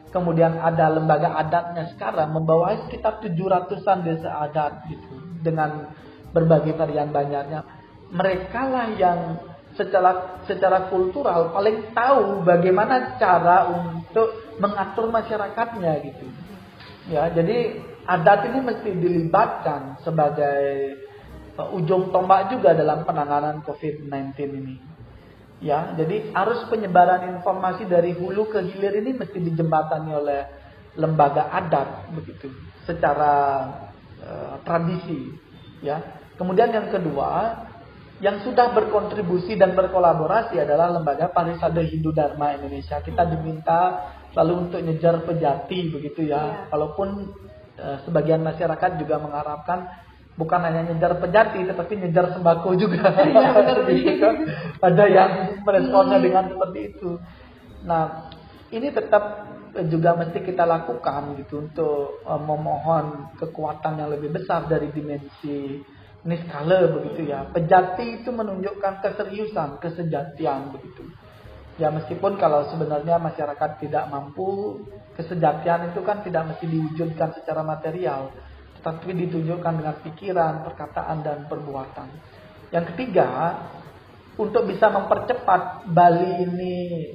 kemudian ada lembaga adatnya sekarang membawahi sekitar 700-an desa adat gitu dengan berbagai varian banyaknya. Mereka lah yang secara kultural paling tahu bagaimana cara untuk mengatur masyarakatnya gitu. Ya, jadi adat ini mesti dilibatkan sebagai ujung tombak juga dalam penanganan COVID-19 ini. Ya, jadi arus penyebaran informasi dari hulu ke hilir ini mesti dijembatani oleh lembaga adat begitu, secara tradisi. Ya, kemudian yang kedua, yang sudah berkontribusi dan berkolaborasi adalah lembaga Parisade Hindu Dharma Indonesia. Kita diminta lalu untuk ngejar pejati begitu ya. Walaupun sebagian masyarakat juga mengharapkan bukan hanya ngejar pejati, tetapi ngejar sembako juga. Ya, gitu kan? Ada yang meresponnya dengan seperti itu. Nah, ini tetap juga mesti kita lakukan gitu untuk memohon kekuatan yang lebih besar dari dimensi niskala begitu ya. Pejati itu menunjukkan keseriusan, kesejatian begitu. Ya, meskipun kalau sebenarnya masyarakat tidak mampu, kesejatian itu kan tidak mesti diwujudkan secara material, tapi ditunjukkan dengan pikiran, perkataan, dan perbuatan. Yang ketiga, untuk bisa mempercepat Bali ini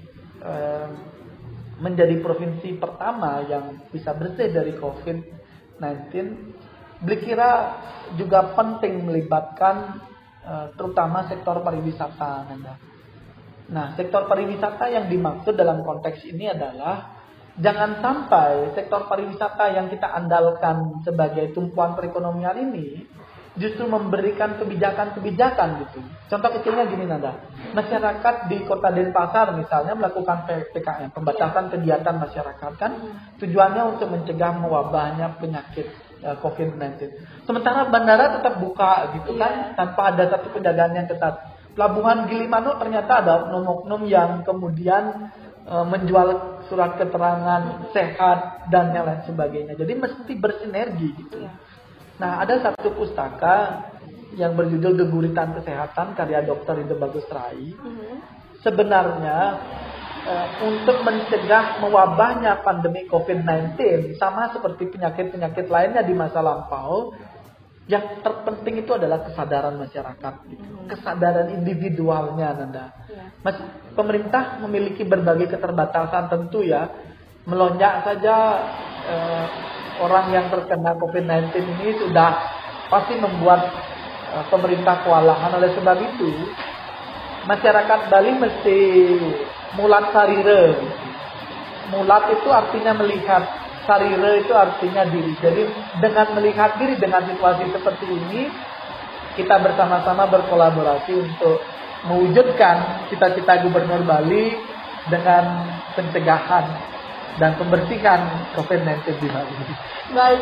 menjadi provinsi pertama yang bisa bersih dari COVID-19, Beli kira juga penting melibatkan terutama sektor pariwisata. Nah, sektor pariwisata yang dimaksud dalam konteks ini adalah jangan sampai sektor pariwisata yang kita andalkan sebagai tumpuan perekonomian ini justru memberikan kebijakan-kebijakan gitu. Contoh kecilnya gini Nanda, masyarakat di Kota Denpasar misalnya melakukan PPKM, pembatasan kegiatan masyarakat kan tujuannya untuk mencegah mewabahnya penyakit COVID-19. Sementara bandara tetap buka gitu kan, tanpa ada satu penjagaan yang ketat. Pelabuhan Gilimanuk ternyata ada oknum-oknum yang kemudian menjual surat keterangan sehat dan yang lain sebagainya. Jadi mesti bersinergi gitu. Nah, ada satu pustaka yang berjudul The Guritan Kesehatan karya Dr. Ida Bagus Rai. Sebenarnya untuk mencegah mewabahnya pandemi COVID-19 sama seperti penyakit-penyakit lainnya di masa lampau, yang terpenting itu adalah kesadaran masyarakat, gitu. Kesadaran individualnya, Nanda. Pemerintah memiliki berbagai keterbatasan tentu ya. Melonjak saja orang yang terkena COVID-19 ini sudah pasti membuat pemerintah kewalahan. Oleh sebab itu, masyarakat Bali mesti mulat sarire. Mulat itu artinya melihat, sarire itu artinya diri. Jadi dengan melihat diri dengan situasi seperti ini, kita bersama-sama berkolaborasi untuk mewujudkan cita-cita Gubernur Bali dengan pencegahan dan pembersihan COVID-19 di Bali. Baik,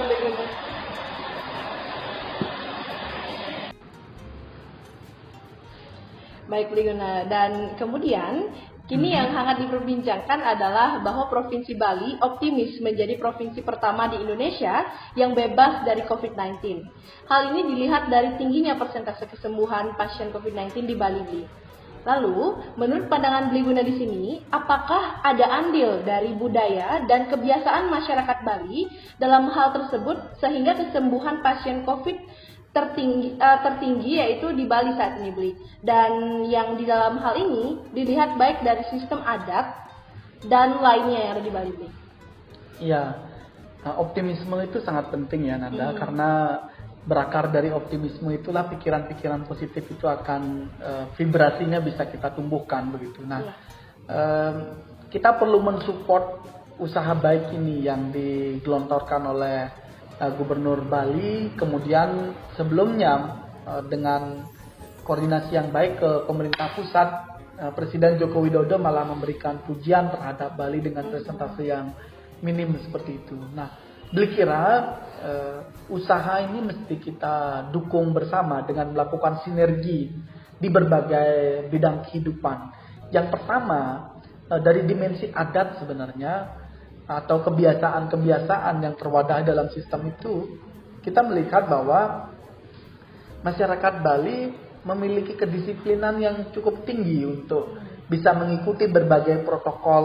Baik, Liguna. Dan kemudian kini yang hangat diperbincangkan adalah bahwa Provinsi Bali optimis menjadi provinsi pertama di Indonesia yang bebas dari COVID-19. Hal ini dilihat dari tingginya persentase kesembuhan pasien COVID-19 di Bali. Lalu, menurut pandangan Bliguna di sini, apakah ada andil dari budaya dan kebiasaan masyarakat Bali dalam hal tersebut sehingga kesembuhan pasien COVID tertinggi yaitu di Bali saat ini, Bli. Dan yang di dalam hal ini dilihat baik dari sistem adat dan lainnya yang ada di Bali, Bli. Iya, nah, optimisme itu sangat penting ya Nanda, karena berakar dari optimisme itulah pikiran-pikiran positif itu akan vibrasinya bisa kita tumbuhkan begitu. Nah, kita perlu mensupport usaha baik ini yang digelontorkan oleh Gubernur Bali, kemudian sebelumnya dengan koordinasi yang baik ke pemerintah pusat, Presiden Joko Widodo malah memberikan pujian terhadap Bali dengan presentasi yang minim seperti itu. Nah, Beli kira usaha ini mesti kita dukung bersama dengan melakukan sinergi di berbagai bidang kehidupan. Yang pertama, dari dimensi adat sebenarnya, atau kebiasaan-kebiasaan yang terwadah dalam sistem itu, kita melihat bahwa masyarakat Bali memiliki kedisiplinan yang cukup tinggi untuk bisa mengikuti berbagai protokol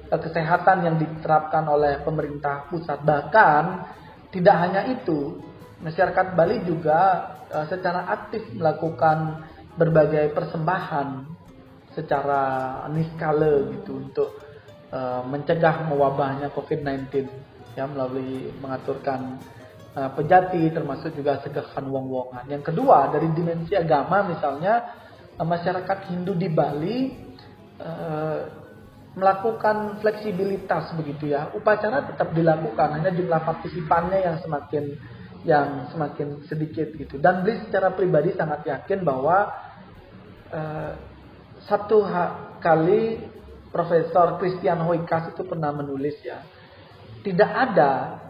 kesehatan yang diterapkan oleh pemerintah pusat. Bahkan tidak hanya itu, masyarakat Bali juga secara aktif melakukan berbagai persembahan secara niskala gitu untuk mencegah mewabahnya COVID-19 ya, melalui mengaturkan pejati termasuk juga segahan wong-wongan. Yang kedua, dari dimensi agama misalnya, masyarakat Hindu di Bali melakukan fleksibilitas begitu ya. Upacara tetap dilakukan, hanya jumlah partisipannya yang semakin sedikit gitu. Dan Bli secara pribadi sangat yakin bahwa satu kali Profesor Christian Huykas itu pernah menulis ya, tidak ada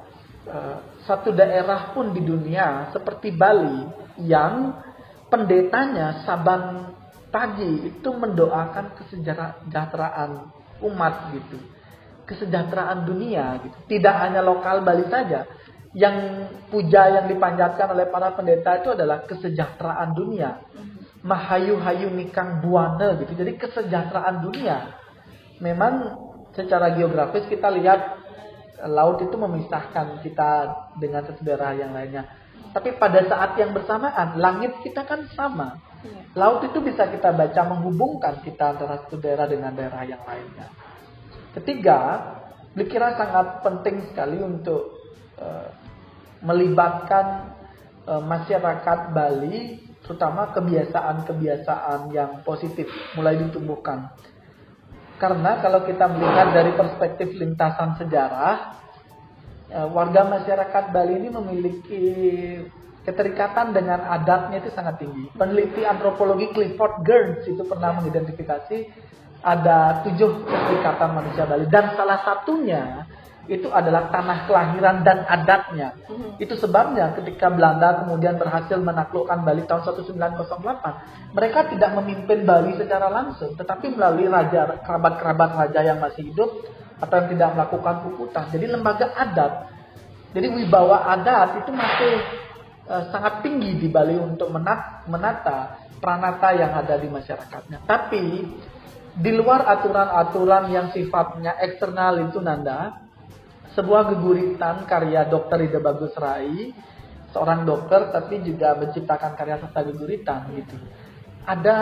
satu daerah pun di dunia seperti Bali yang pendetanya saban pagi itu mendoakan kesejahteraan umat gitu, kesejahteraan dunia gitu. Tidak hanya lokal Bali saja, yang puja yang dipanjatkan oleh para pendeta itu adalah kesejahteraan dunia, mahayu-hayu nikang buana gitu. Jadi kesejahteraan dunia. Memang secara geografis kita lihat laut itu memisahkan kita dengan satu daerah yang lainnya. Tapi pada saat yang bersamaan, langit kita kan sama. Laut itu bisa kita baca menghubungkan kita antara satu daerah dengan daerah yang lainnya. Ketiga, Bli kira sangat penting sekali untuk melibatkan masyarakat Bali, terutama kebiasaan-kebiasaan yang positif mulai ditumbuhkan. Karena kalau kita melihat dari perspektif lintasan sejarah, warga masyarakat Bali ini memiliki keterikatan dengan adatnya itu sangat tinggi. Peneliti antropologi Clifford Geertz itu pernah mengidentifikasi ada 7 keterikatan manusia Bali. Dan salah satunya itu adalah tanah kelahiran dan adatnya. Itu sebabnya ketika Belanda kemudian berhasil menaklukkan Bali tahun 1908, mereka tidak memimpin Bali secara langsung, tetapi melalui kerabat-kerabat raja yang masih hidup atau yang tidak melakukan puputan. Jadi lembaga adat, jadi wibawa adat itu masih sangat tinggi di Bali untuk menata pranata yang ada di masyarakatnya. Tapi di luar aturan-aturan yang sifatnya eksternal itu Nanda, sebuah geguritan karya Dr. Ida Bagus Rai, seorang dokter tapi juga menciptakan karya sastra geguritan gitu. Ada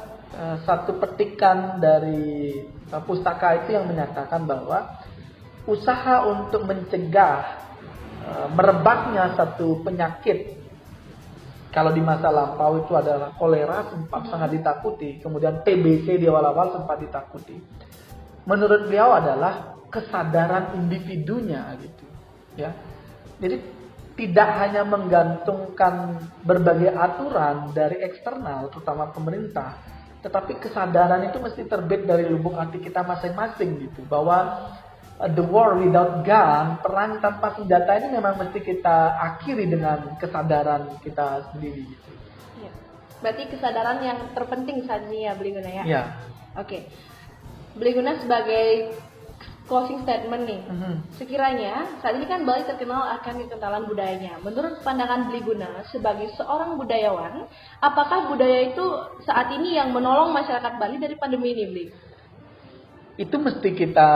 satu petikan dari pustaka itu yang menyatakan bahwa usaha untuk mencegah merebaknya satu penyakit, kalau di masa lampau itu adalah kolera, sempat sangat ditakuti, kemudian TBC di awal-awal sempat ditakuti. Menurut beliau adalah kesadaran individunya gitu ya. Jadi tidak hanya menggantungkan berbagai aturan dari eksternal terutama pemerintah, tetapi kesadaran itu mesti terbit dari lubuk hati kita masing-masing gitu, bahwa the war without gun, perang tanpa senjata ini memang mesti kita akhiri dengan kesadaran kita sendiri gitu. Ya. Berarti kesadaran yang terpenting saat ini ya Bli Guna ya. Ya. Oke. Bli Guna sebagai closing statement nih, sekiranya saat ini kan Bali terkenal akan kekentalan budayanya. Menurut pandangan Bli Guna sebagai seorang budayawan, apakah budaya itu saat ini yang menolong masyarakat Bali dari pandemi ini, Bli? Itu mesti kita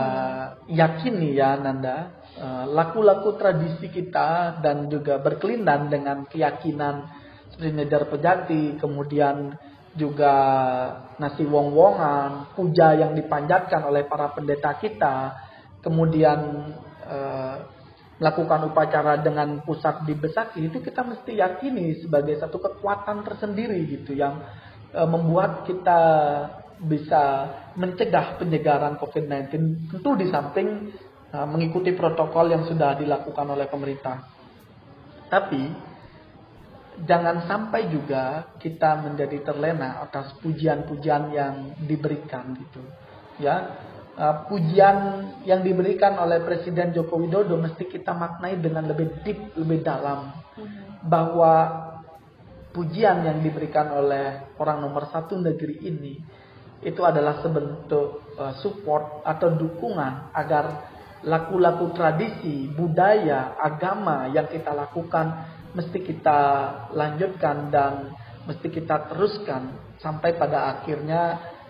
yakini ya Nanda, laku-laku tradisi kita dan juga berkelindan dengan keyakinan seperti nyedar pejati, kemudian juga nasi wong-wongan, puja yang dipanjatkan oleh para pendeta kita, kemudian melakukan upacara dengan pusat di Besaki, itu kita mesti yakini sebagai satu kekuatan tersendiri gitu yang membuat kita bisa mencegah penyegaran COVID-19, tentu di samping mengikuti protokol yang sudah dilakukan oleh pemerintah. Tapi jangan sampai juga kita menjadi terlena atas pujian-pujian yang diberikan gitu. Ya, pujian yang diberikan oleh Presiden Joko Widodo mesti kita maknai dengan lebih deep, lebih dalam, bahwa pujian yang diberikan oleh orang nomor 1 negeri ini itu adalah sebentuk support atau dukungan agar laku-laku tradisi, budaya, agama yang kita lakukan mesti kita lanjutkan dan mesti kita teruskan sampai pada akhirnya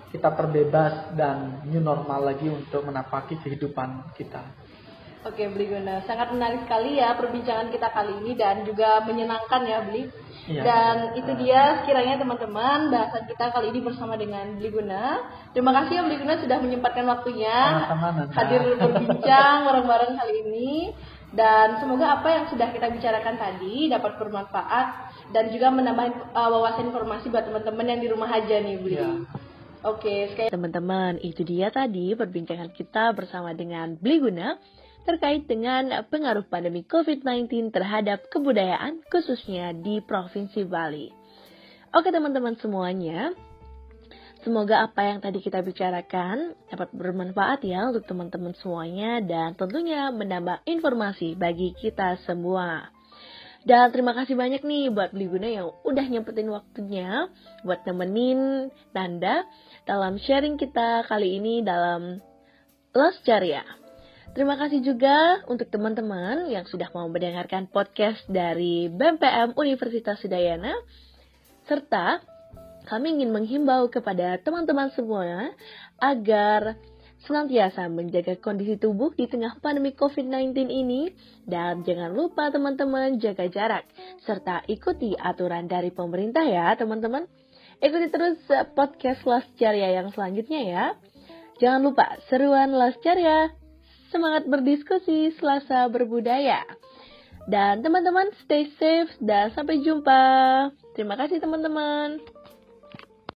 kita perbebas dan new normal lagi untuk menapaki kehidupan kita. Oke, Bli Guna, sangat menarik sekali ya perbincangan kita kali ini dan juga menyenangkan ya, Bli. Iya. Dan itu dia sekiranya teman-teman bahasan kita kali ini bersama dengan Bli Guna. Terima kasih ya Bli Guna sudah menyempatkan waktunya hadir berbincang bareng-bareng kali ini. Dan semoga apa yang sudah kita bicarakan tadi dapat bermanfaat dan juga menambah wawasan informasi buat teman-teman yang di rumah aja nih, Bli. Iya. Oke, sekali teman-teman, itu dia tadi perbincangan kita bersama dengan Bli Guna terkait dengan pengaruh pandemi COVID-19 terhadap kebudayaan khususnya di Provinsi Bali. Oke teman-teman semuanya, semoga apa yang tadi kita bicarakan dapat bermanfaat ya untuk teman-teman semuanya dan tentunya menambah informasi bagi kita semua. Dan terima kasih banyak nih buat Bli Guna yang udah nyempetin waktunya buat nemenin Nanda dalam sharing kita kali ini dalam Los Ceria. Terima kasih juga untuk teman-teman yang sudah mau mendengarkan podcast dari BMPM Universitas Udayana. Serta kami ingin menghimbau kepada teman-teman semua agar senantiasa menjaga kondisi tubuh di tengah pandemi COVID-19 ini. Dan jangan lupa teman-teman jaga jarak serta ikuti aturan dari pemerintah ya teman-teman. Ikuti terus podcast Los Ceria yang selanjutnya ya. Jangan lupa seruan Los Ceria. Semangat berdiskusi, Selasa berbudaya. Dan teman-teman stay safe dan sampai jumpa. Terima kasih teman-teman.